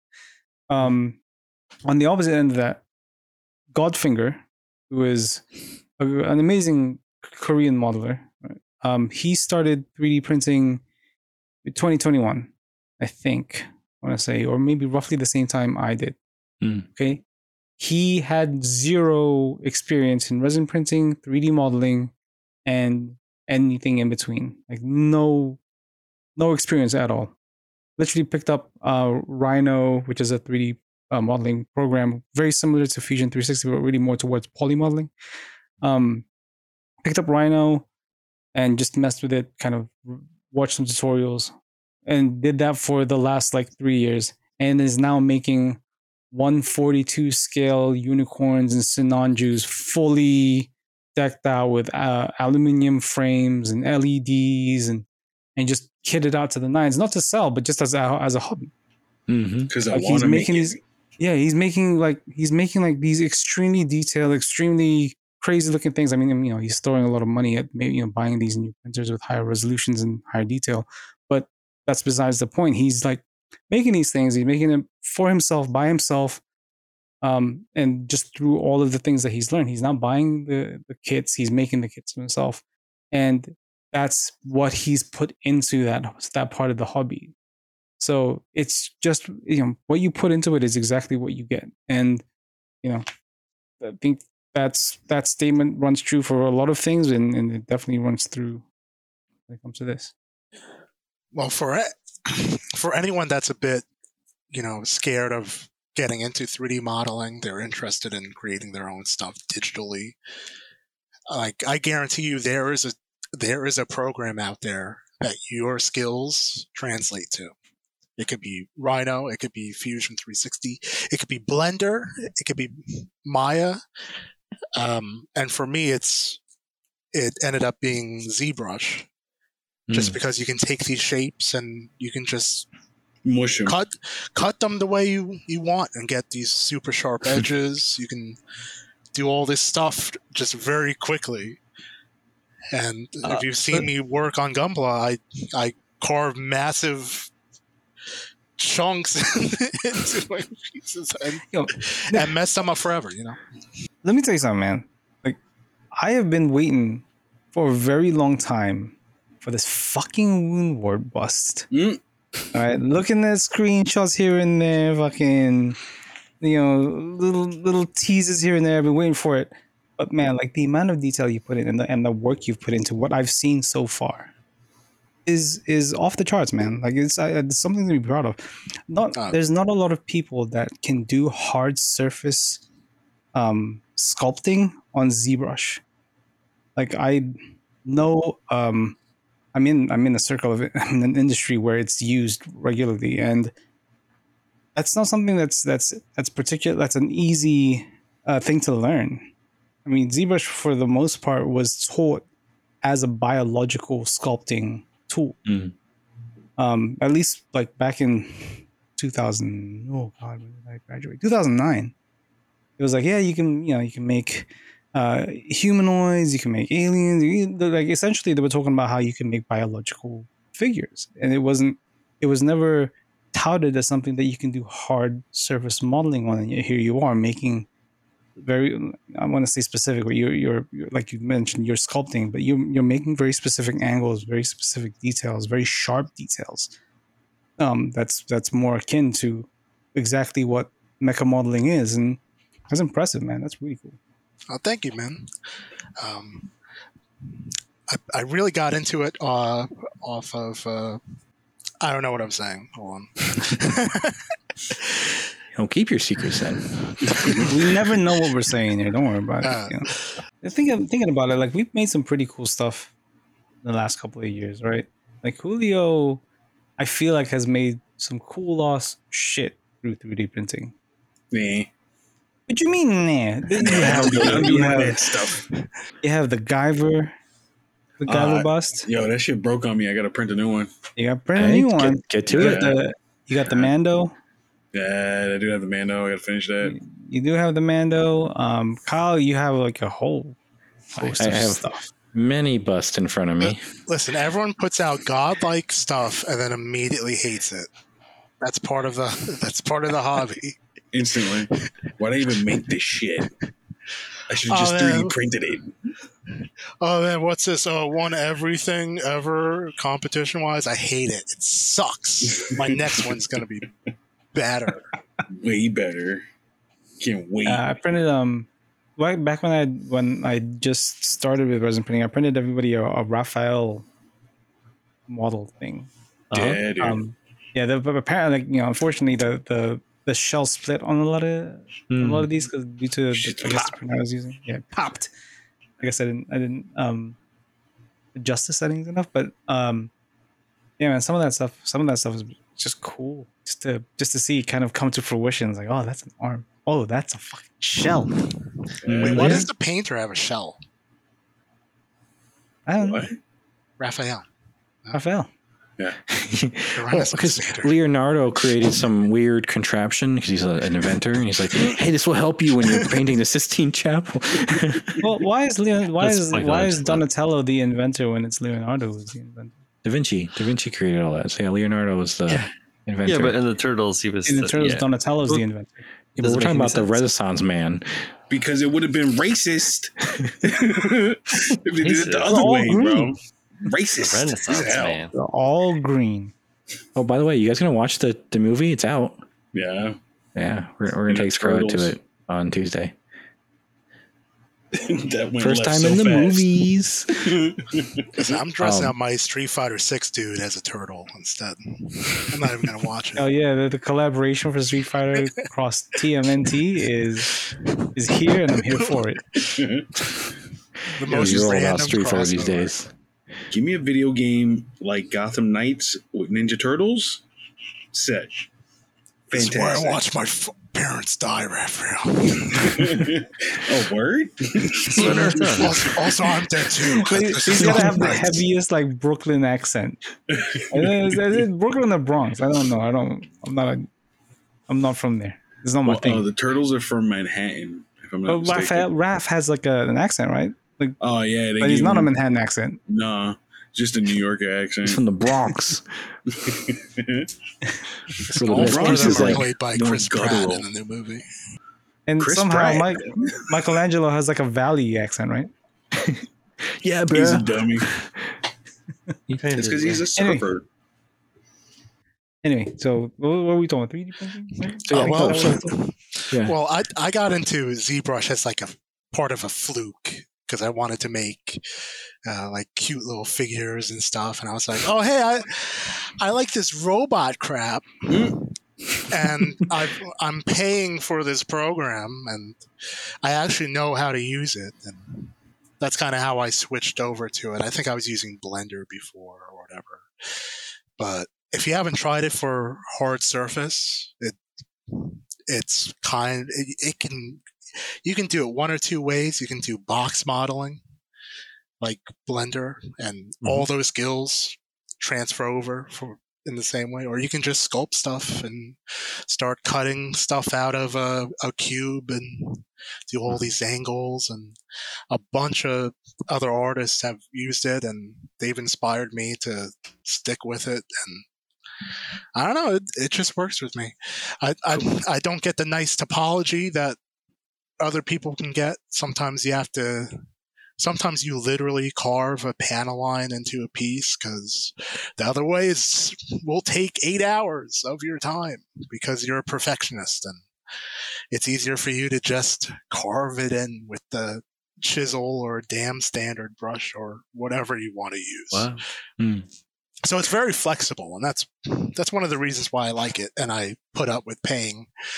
On the opposite end of that, Godfinger, who is an amazing Korean modeler, right? He started 3D printing in 2021, I think, I want to say, or maybe roughly the same time I did. Okay. He had zero experience in resin printing, 3D modeling, and anything in between. Like no experience at all. Literally picked up Rhino, which is a 3D modeling program, very similar to Fusion 360, but really more towards poly modeling. Picked up Rhino and just messed with it, kind of watched some tutorials, and did that for the last 3 years, and is now making 142 scale unicorns and Sinanjus fully decked out with aluminum frames and LEDs and just kitted out to the nines, not to sell, but just as a hobby. Because I want to make it. He's making these extremely detailed, extremely crazy looking things. I mean, he's throwing a lot of money at maybe buying these new printers with higher resolutions and higher detail, but that's besides the point. He's making these things. He's making them for himself, by himself, and just through all of the things that he's learned. He's not buying the kits. He's making the kits himself, and that's what he's put into that part of the hobby. So it's just what you put into it is exactly what you get, and I think that statement runs true for a lot of things, and it definitely runs through when it comes to this. Well, for anyone that's a bit, scared of getting into 3D modeling, they're interested in creating their own stuff digitally. I guarantee you, there is a program out there that your skills translate to. It could be Rhino, it could be Fusion 360, it could be Blender, it could be Maya, and for me, it ended up being ZBrush. Just because you can take these shapes and you can just mush them, cut them the way you want and get these super sharp edges. You can do all this stuff just very quickly. And if you've seen me work on Gunpla, I carve massive chunks into my pieces and mess them up forever. Let me tell you something, man. I have been waiting for a very long time for this fucking wound ward bust. All right, looking at screenshots here and there, fucking, little teases here and there. I've been waiting for it, but man, the amount of detail you put in and the work you've put into what I've seen so far is off the charts, man. It's something to be proud of. There's not a lot of people that can do hard surface sculpting on ZBrush. I know. I'm in a circle of it, in an industry where it's used regularly, and that's not something that's particular. That's an easy thing to learn. I mean, ZBrush for the most part was taught as a biological sculpting tool. At least back in 2000. Oh God, when did I graduate? 2009. It was you can make humanoids, you can make aliens. Essentially, they were talking about how you can make biological figures, and it was never touted as something that you can do hard surface modeling on. And here you are making very, I want to say specific, but you're like you mentioned, you're sculpting, but you're making very specific angles, very specific details, very sharp details. That's more akin to exactly what mecha modeling is, and that's impressive, man. That's really cool. Oh, thank you, man. I really got into it off of. I don't know what I'm saying. Hold on. Don't keep your secrets then. We never know what we're saying here. Don't worry about it. Thinking about it, like we've made some pretty cool stuff in the last couple of years, right? Like Julio, I feel like has made some cool ass shit through 3D printing. Nah. What you mean, nah? You have the Guyver, bust. Yo, that shit broke on me. I gotta print a new one. You got to print a new one. Get to it. You got the Mando. Yeah, I do have the Mando. I gotta finish that. You do have the Mando. Kyle, you have like a whole host of stuff. Many busts in front of me. Listen, everyone puts out godlike stuff and then immediately hates it. That's part of the hobby. Instantly. Why'd I even make this shit? I should have just 3D printed it. Oh man, what's this? Won everything ever competition wise. I hate it. It sucks. My next one's gonna be better. Way better. Can't wait. I printed back when I just started with resin printing. I printed everybody a Raphael model thing. Yeah, dude. But apparently, like, unfortunately, the shell split on a lot of these because due to the print I was using. Yeah, it popped. I guess I didn't adjust the settings enough, but man, some of that stuff is just cool just to see it kind of come to fruition. It's like, oh, that's an arm. Oh, that's a fucking shell. Wait, why does the painter have a shell? I don't know. What? Raphael. Yeah. Because Leonardo created some weird contraption because he's an inventor, and he's like, "Hey, this will help you when you're painting the Sistine Chapel." Well, why is Donatello the inventor when it's Leonardo who's the inventor? Da Vinci created all that. So yeah, Leonardo was the inventor. Yeah, but in the Turtles, he was. In the Turtles, Donatello's the inventor. Yeah, but we're talking about the Renaissance man. Because it would have been racist if they did it the other way, bro. Racist. Renaissance man. They're all green. Oh, by the way, you guys gonna watch the movie? It's out. Yeah. Yeah, we're gonna take Scarlett to it on Tuesday. First time in the movies. I'm dressing up my Street Fighter 6 dude as a turtle instead. I'm not even gonna watch it. Oh yeah, the collaboration for Street Fighter across TMNT is here, and I'm here for it. The most you're all random about Street Fighter these crossover. days. Give me a video game like Gotham Knights with Ninja Turtles. Set. This is where I Fantastic. watch my parents die, Raphael. Oh, word? also, I'm dead too. He's gotta have the heaviest like Brooklyn accent. Is it Brooklyn or Bronx? I don't know. I'm not from there. It's not my thing. The Turtles are from Manhattan, if I'm not mistaken. Raph has like an accent, right? Like, Oh, yeah. but he's not a Manhattan accent. Nah, just a New York accent. He's from the Bronx. All four of them is are like played by no Chris Pratt guttural. in the new movie. And Chris somehow Pratt. Michelangelo has like a Valley accent, right? Yeah, He's a bro. dummy. It's because he's a surfer. Anyway, so what were we talking about? 3D printing? Yeah. Well, I got into ZBrush as like a part of a fluke because I wanted to make like cute little figures and stuff, and I was like, oh hey, I like this robot crap, and I'm paying for this program, and I actually know how to use it, and that's kind of how I switched over to it. I think I was using Blender before or whatever, but if you haven't tried it for hard surface, it's you can do it one or two ways. You can do box modeling like Blender, and all those skills transfer over in the same way, or you can just sculpt stuff and start cutting stuff out of a cube and do all these angles, and a bunch of other artists have used it and they've inspired me to stick with it, and I don't know, it just works with me. I don't get the nice topology that other people can get. Sometimes you literally carve a panel line into a piece, because the other way will take 8 hours of your time because you're a perfectionist, and it's easier for you to just carve it in with the chisel or damn standard brush or whatever you want to use. Wow. So it's very flexible, and that's one of the reasons why I like it, and I put up with paying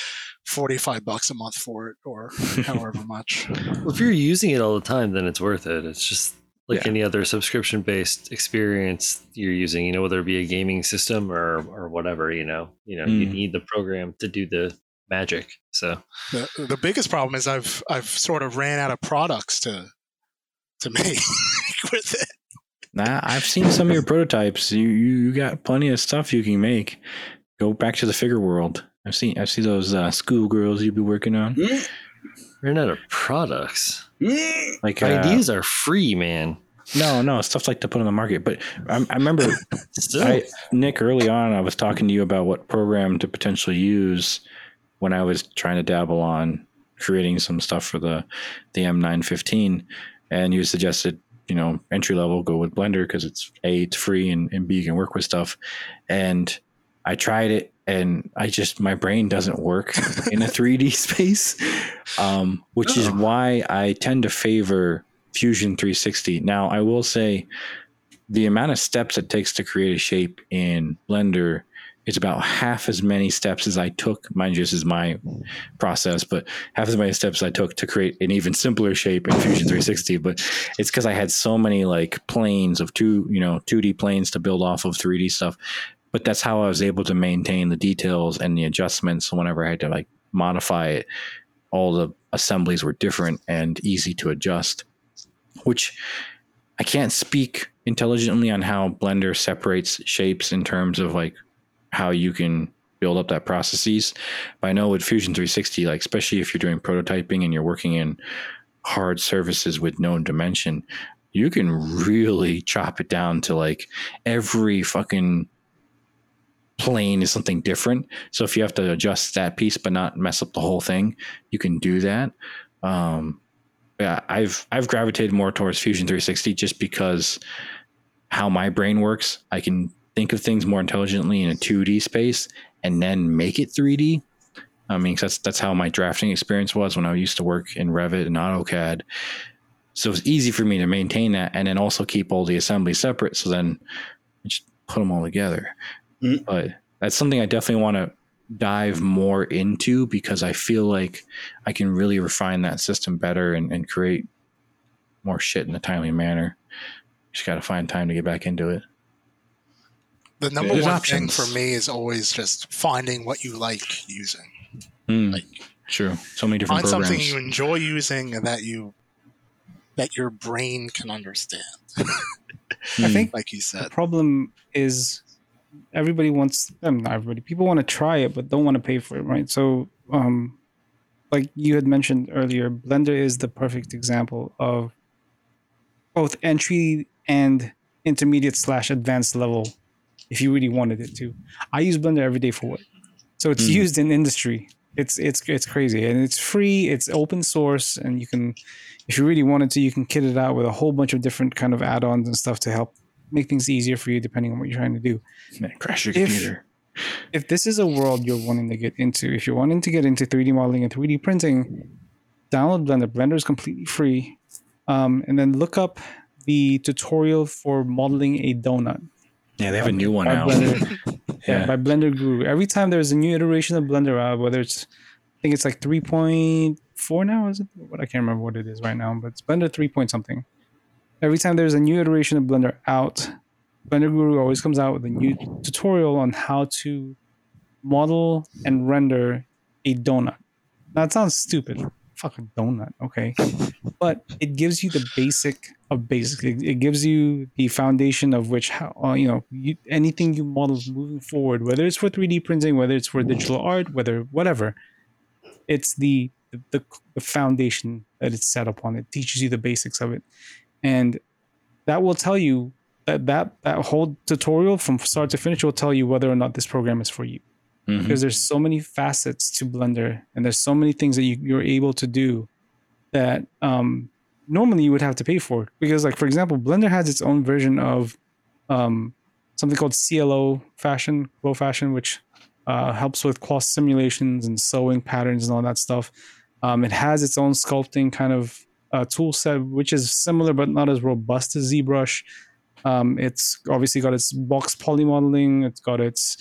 $45 a month for it, or however much. Well, if you're using it all the time, then it's worth it. It's just like any other subscription-based experience you're using, whether it be a gaming system or whatever, you need the program to do the magic. So the biggest problem is I've sort of ran out of products to make with it. Nah, I've seen some of your prototypes. You got plenty of stuff you can make. Go back to the figure world. I see those schoolgirls you've been working on. Ran out of products. Like ideas are free, man. No, stuff like to put on the market. But I remember, Nick, early on, I was talking to you about what program to potentially use when I was trying to dabble on creating some stuff for the M915, and you suggested, entry level, go with Blender because it's free and B, you can work with stuff. And I tried it, and my brain doesn't work in a 3D space, which is why I tend to favor Fusion 360. Now, I will say the amount of steps it takes to create a shape in Blender is about half as many steps as I took. Mind you, this is my process, but half as many steps I took to create an even simpler shape in Fusion 360. But it's because I had so many like planes of 2D planes to build off of 3D stuff. But that's how I was able to maintain the details and the adjustments. So whenever I had to like modify it, all the assemblies were different and easy to adjust, which I can't speak intelligently on how Blender separates shapes in terms of like how you can build up that processes. But I know with Fusion 360, like, especially if you're doing prototyping and you're working in hard surfaces with known dimension, you can really chop it down to like every fucking plane is something different. So if you have to adjust that piece but not mess up the whole thing, you can do that. I've gravitated more towards Fusion 360 just because how my brain works. I can think of things more intelligently in a 2D space and then make it 3D. I mean, that's how my drafting experience was when I used to work in Revit and AutoCAD. So it's easy for me to maintain that and then also keep all the assemblies separate. So then I just put them all together. But that's something I definitely want to dive more into because I feel like I can really refine that system better and create more shit in a timely manner. Just got to find time to get back into it. The number one thing for me is always just finding what you like using. True. So many different find programs. Something you enjoy using and that your brain can understand. I think, like you said, the problem is everybody wants, not everybody, people want to try it but don't want to pay for it, right? So like you had mentioned earlier, Blender is the perfect example of both entry and intermediate / advanced level if you really wanted it to. I use Blender every day for work, so it's used in industry. It's crazy, and it's free, it's open source, and you can, if you really wanted to, you can kit it out with a whole bunch of different kind of add-ons and stuff to help make things easier for you depending on what you're trying to do. Crash your computer. If this is a world you're wanting to get into, if you're wanting to get into 3D modeling and 3D printing, download Blender. Blender is completely free. And then look up the tutorial for modeling a donut. Yeah, they have a new one out. By Blender Guru. Every time there's a new iteration of Blender out, whether it's, I think it's like 3.4 now, is it? What, I can't remember what it is right now, but it's Blender 3 point something. Every time there's a new iteration of Blender out, Blender Guru always comes out with a new tutorial on how to model and render a donut. Now, it sounds stupid. Fucking donut, okay? But it gives you the basic of basics. It gives you the foundation of which, anything you model moving forward, whether it's for 3D printing, whether it's for digital art, whatever, it's the foundation that it's set upon. It teaches you the basics of it. And that will tell you that whole tutorial from start to finish will tell you whether or not this program is for you. Because there's so many facets to Blender and there's so many things that you're able to do that normally you would have to pay for. Because, like, for example, Blender has its own version of something called CLO Fashion, Glow Fashion, which helps with cloth simulations and sewing patterns and all that stuff. It has its own sculpting kind of tool set, which is similar but not as robust as ZBrush. It's obviously got its box poly modeling. It's got its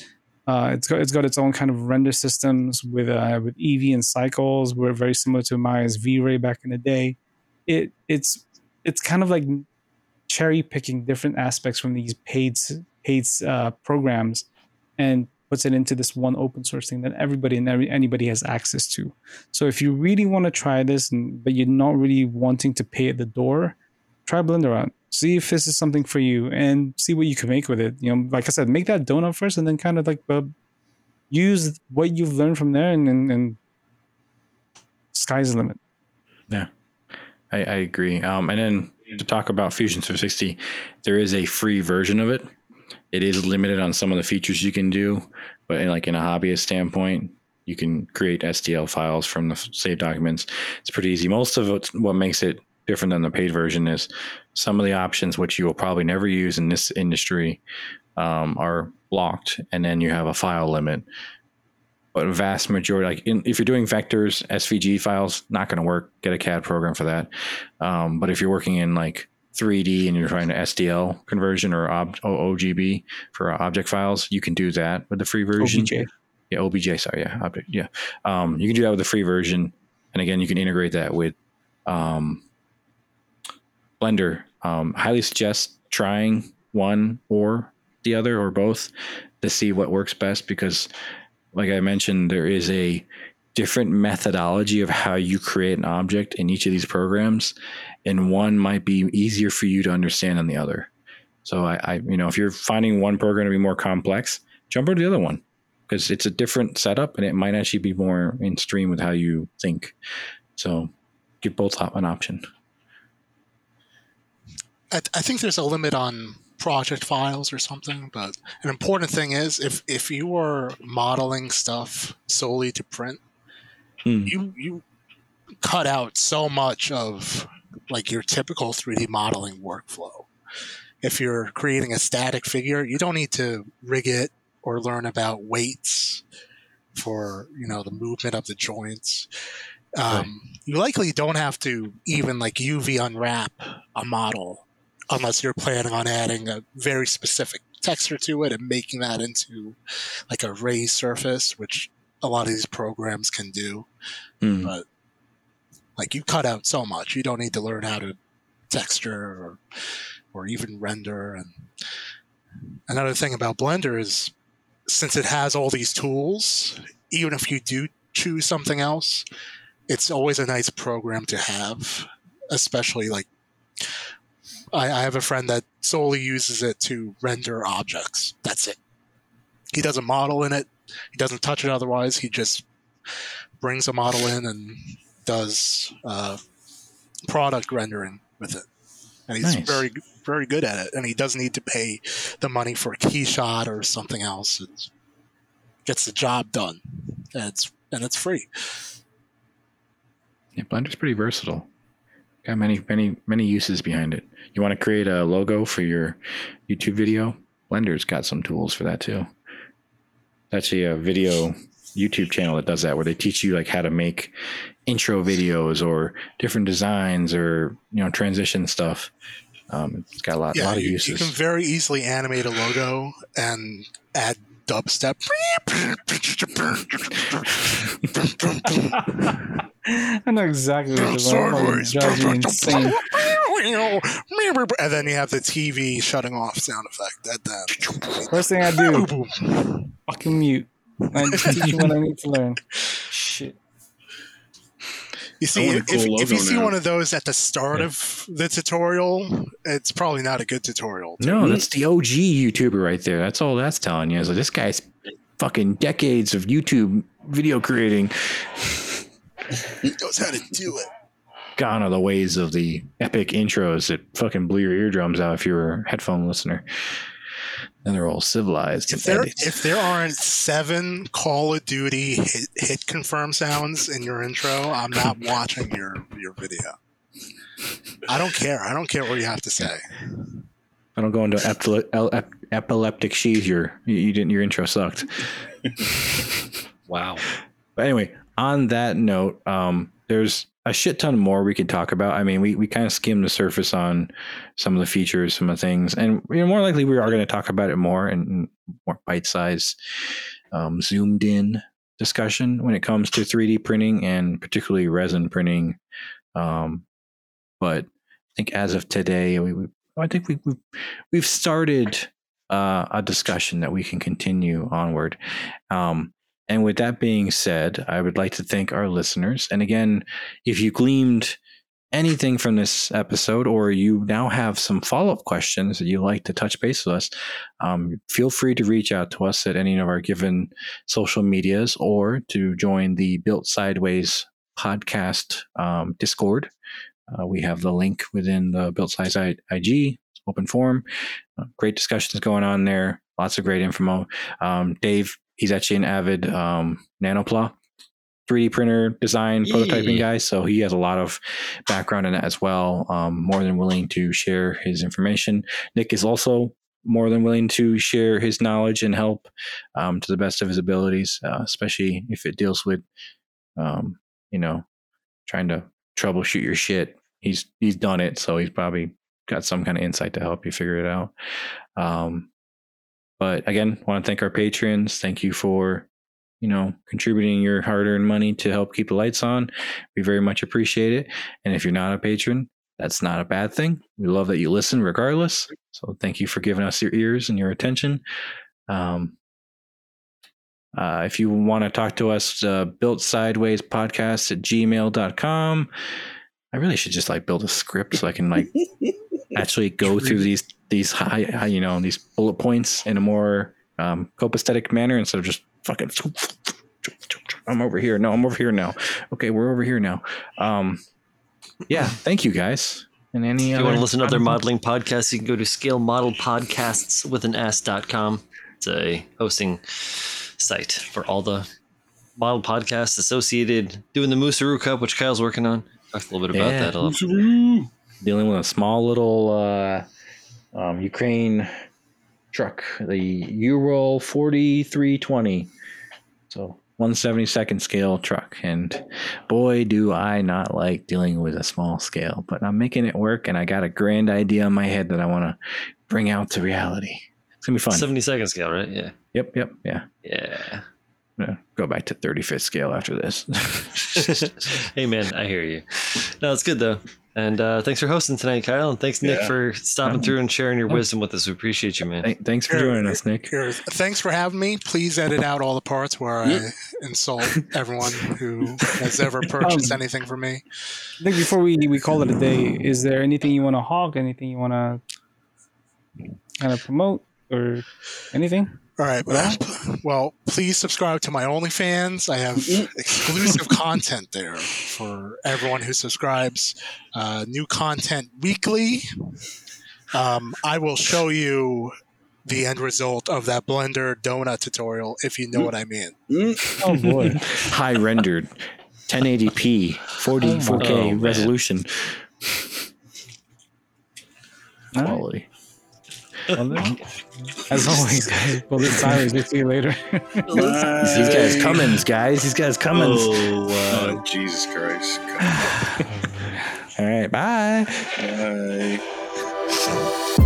It's got its own kind of render systems with Eevee and Cycles. We're very similar to Maya's V-Ray back in the day. It's kind of like cherry picking different aspects from these paid programs and puts it into this one open source thing that everybody and anybody has access to. So if you really want to try this, but you're not really wanting to pay at the door, try Blender out. See if this is something for you and see what you can make with it. Like I said, make that donut first and then kind of like use what you've learned from there and sky's the limit. Yeah, I agree. And then to talk about Fusion 360, there is a free version of it. It is limited on some of the features you can do, but in a hobbyist standpoint, you can create STL files from the saved documents. It's pretty easy. Most of what makes it different than the paid version is some of the options, which you will probably never use in this industry, are blocked, and then you have a file limit. But a vast majority, if you're doing vectors, SVG files, not going to work. Get a CAD program for that. But if you're working in 3D and you're trying to STL conversion or OGB for object files, you can do that with the free version. OBJ. Yeah, OBJ. Sorry, yeah, object. Yeah, you can do that with the free version, and again, you can integrate that with Blender. Highly suggest trying one or the other or both to see what works best, because, like I mentioned, there is a different methodology of how you create an object in each of these programs, and one might be easier for you to understand than the other. So I if you're finding one program to be more complex, jump over to the other one, because it's a different setup and it might actually be more in stream with how you think. So give both an option. I think there's a limit on project files or something, but an important thing is if you are modeling stuff solely to print, you cut out so much of your typical 3D modeling workflow. If you're creating a static figure, you don't need to rig it or learn about weights for the movement of the joints. Right. You likely don't have to even UV unwrap a model unless you're planning on adding a very specific texture to it and making that into a raised surface, which a lot of these programs can do. But you cut out so much, you don't need to learn how to texture or even render. And another thing about Blender is, since it has all these tools, even if you do choose something else, it's always a nice program to have, especially I have a friend that solely uses it to render objects. That's it. He doesn't model in it. He doesn't touch it otherwise. He just brings a model in and does product rendering with it. And he's very, very good at it. And he doesn't need to pay the money for a Keyshot or something else. It gets the job done. And it's free. Yeah, Blender's pretty versatile. Got many uses behind it. You want to create a logo for your YouTube video? Blender's got some tools for that too. It's actually a video YouTube channel that does that, where they teach you how to make intro videos or different designs or transition stuff. It's got a lot of uses. You can very easily animate a logo and add dubstep. I know exactly what you're talking insane. And then you have the TV shutting off sound effect. First thing I do, fucking mute. I teach you what I need to learn. Shit. You see, if you see one of those at the start of the tutorial, it's probably not a good tutorial. No, that's the OG YouTuber right there. That's all that's telling you. So this guy's fucking decades of YouTube video creating. He knows how to do it. Gone are the ways of the epic intros that fucking blew your eardrums out if you were a headphone listener. And they're all civilized. If there aren't 7 Call of Duty hit confirm sounds in your intro, I'm not watching your video. I don't care. I don't care what you have to say. I don't go into epileptic sheath. Your intro sucked. Wow. But anyway, on that note, there's a shit ton more we could talk about. I mean, we kind of skimmed the surface on some of the features, some of the things, and more likely we are going to talk about it more and more bite-sized zoomed in discussion when it comes to 3D printing and particularly resin printing. But I think as of today, we've started a discussion that we can continue onward. And with that being said, I would like to thank our listeners. And again, if you gleaned anything from this episode, or you now have some follow-up questions that you'd like to touch base with us, feel free to reach out to us at any of our given social medias, or to join the Built Sideways podcast Discord. We have the link within the Built Sideways IG open forum. Great discussions going on there. Lots of great info. Dave, he's actually an avid Nanopla 3D printer design prototyping guy, so he has a lot of background in that as well. More than willing to share his information. Nick is also more than willing to share his knowledge and help to the best of his abilities, especially if it deals with, trying to troubleshoot your shit. He's done it, so he's probably got some kind of insight to help you figure it out. But again, want to thank our patrons. Thank you for contributing your hard-earned money to help keep the lights on. We very much appreciate it. And if you're not a patron, that's not a bad thing. We love that you listen regardless. So thank you for giving us your ears and your attention. If you want to talk to us, Built Sideways podcast at gmail.com. I really should just build a script so I can actually go through these high, these bullet points in a more copacetic manner instead of just fucking I'm over here. No, I'm over here now. Okay, we're over here now. Yeah, thank you guys. And if you want to listen to other modeling podcasts, you can go to scalemodelpodcasts.com. It's a hosting site for all the model podcasts associated, doing the Musaru Cup, which Kyle's working on. Talk a little bit about that. Dealing with a small little Ukraine truck, the Ural 4320. So 1/72nd scale truck. And boy, do I not like dealing with a small scale, but I'm making it work, and I got a grand idea in my head that I want to bring out to reality. It's going to be fun. 72nd scale, right? Yeah. Yep. Yeah. Yeah. I'm going to go back to 35th scale after this. Hey, man, I hear you. No, it's good, though. And thanks for hosting tonight, Kyle. And thanks, Nick, for stopping through and sharing your wisdom with us. We appreciate you, man. Thanks for joining us, Nick. Thanks for having me. Please edit out all the parts where I insult everyone who has ever purchased anything from me. I think before we call it a day, is there anything you want to hog? Anything you want to kind of promote or anything? All right. Well, please subscribe to my OnlyFans. I have exclusive content there for everyone who subscribes. New content weekly. I will show you the end result of that Blender donut tutorial, if you know what I mean. Oh, boy. High rendered, 1080p, 4K resolution. Quality. As always, guys. Well, this time we'll see you later. These guys Cummins, guys. These guys Cummins. Oh, Jesus Christ. All right, bye. Bye.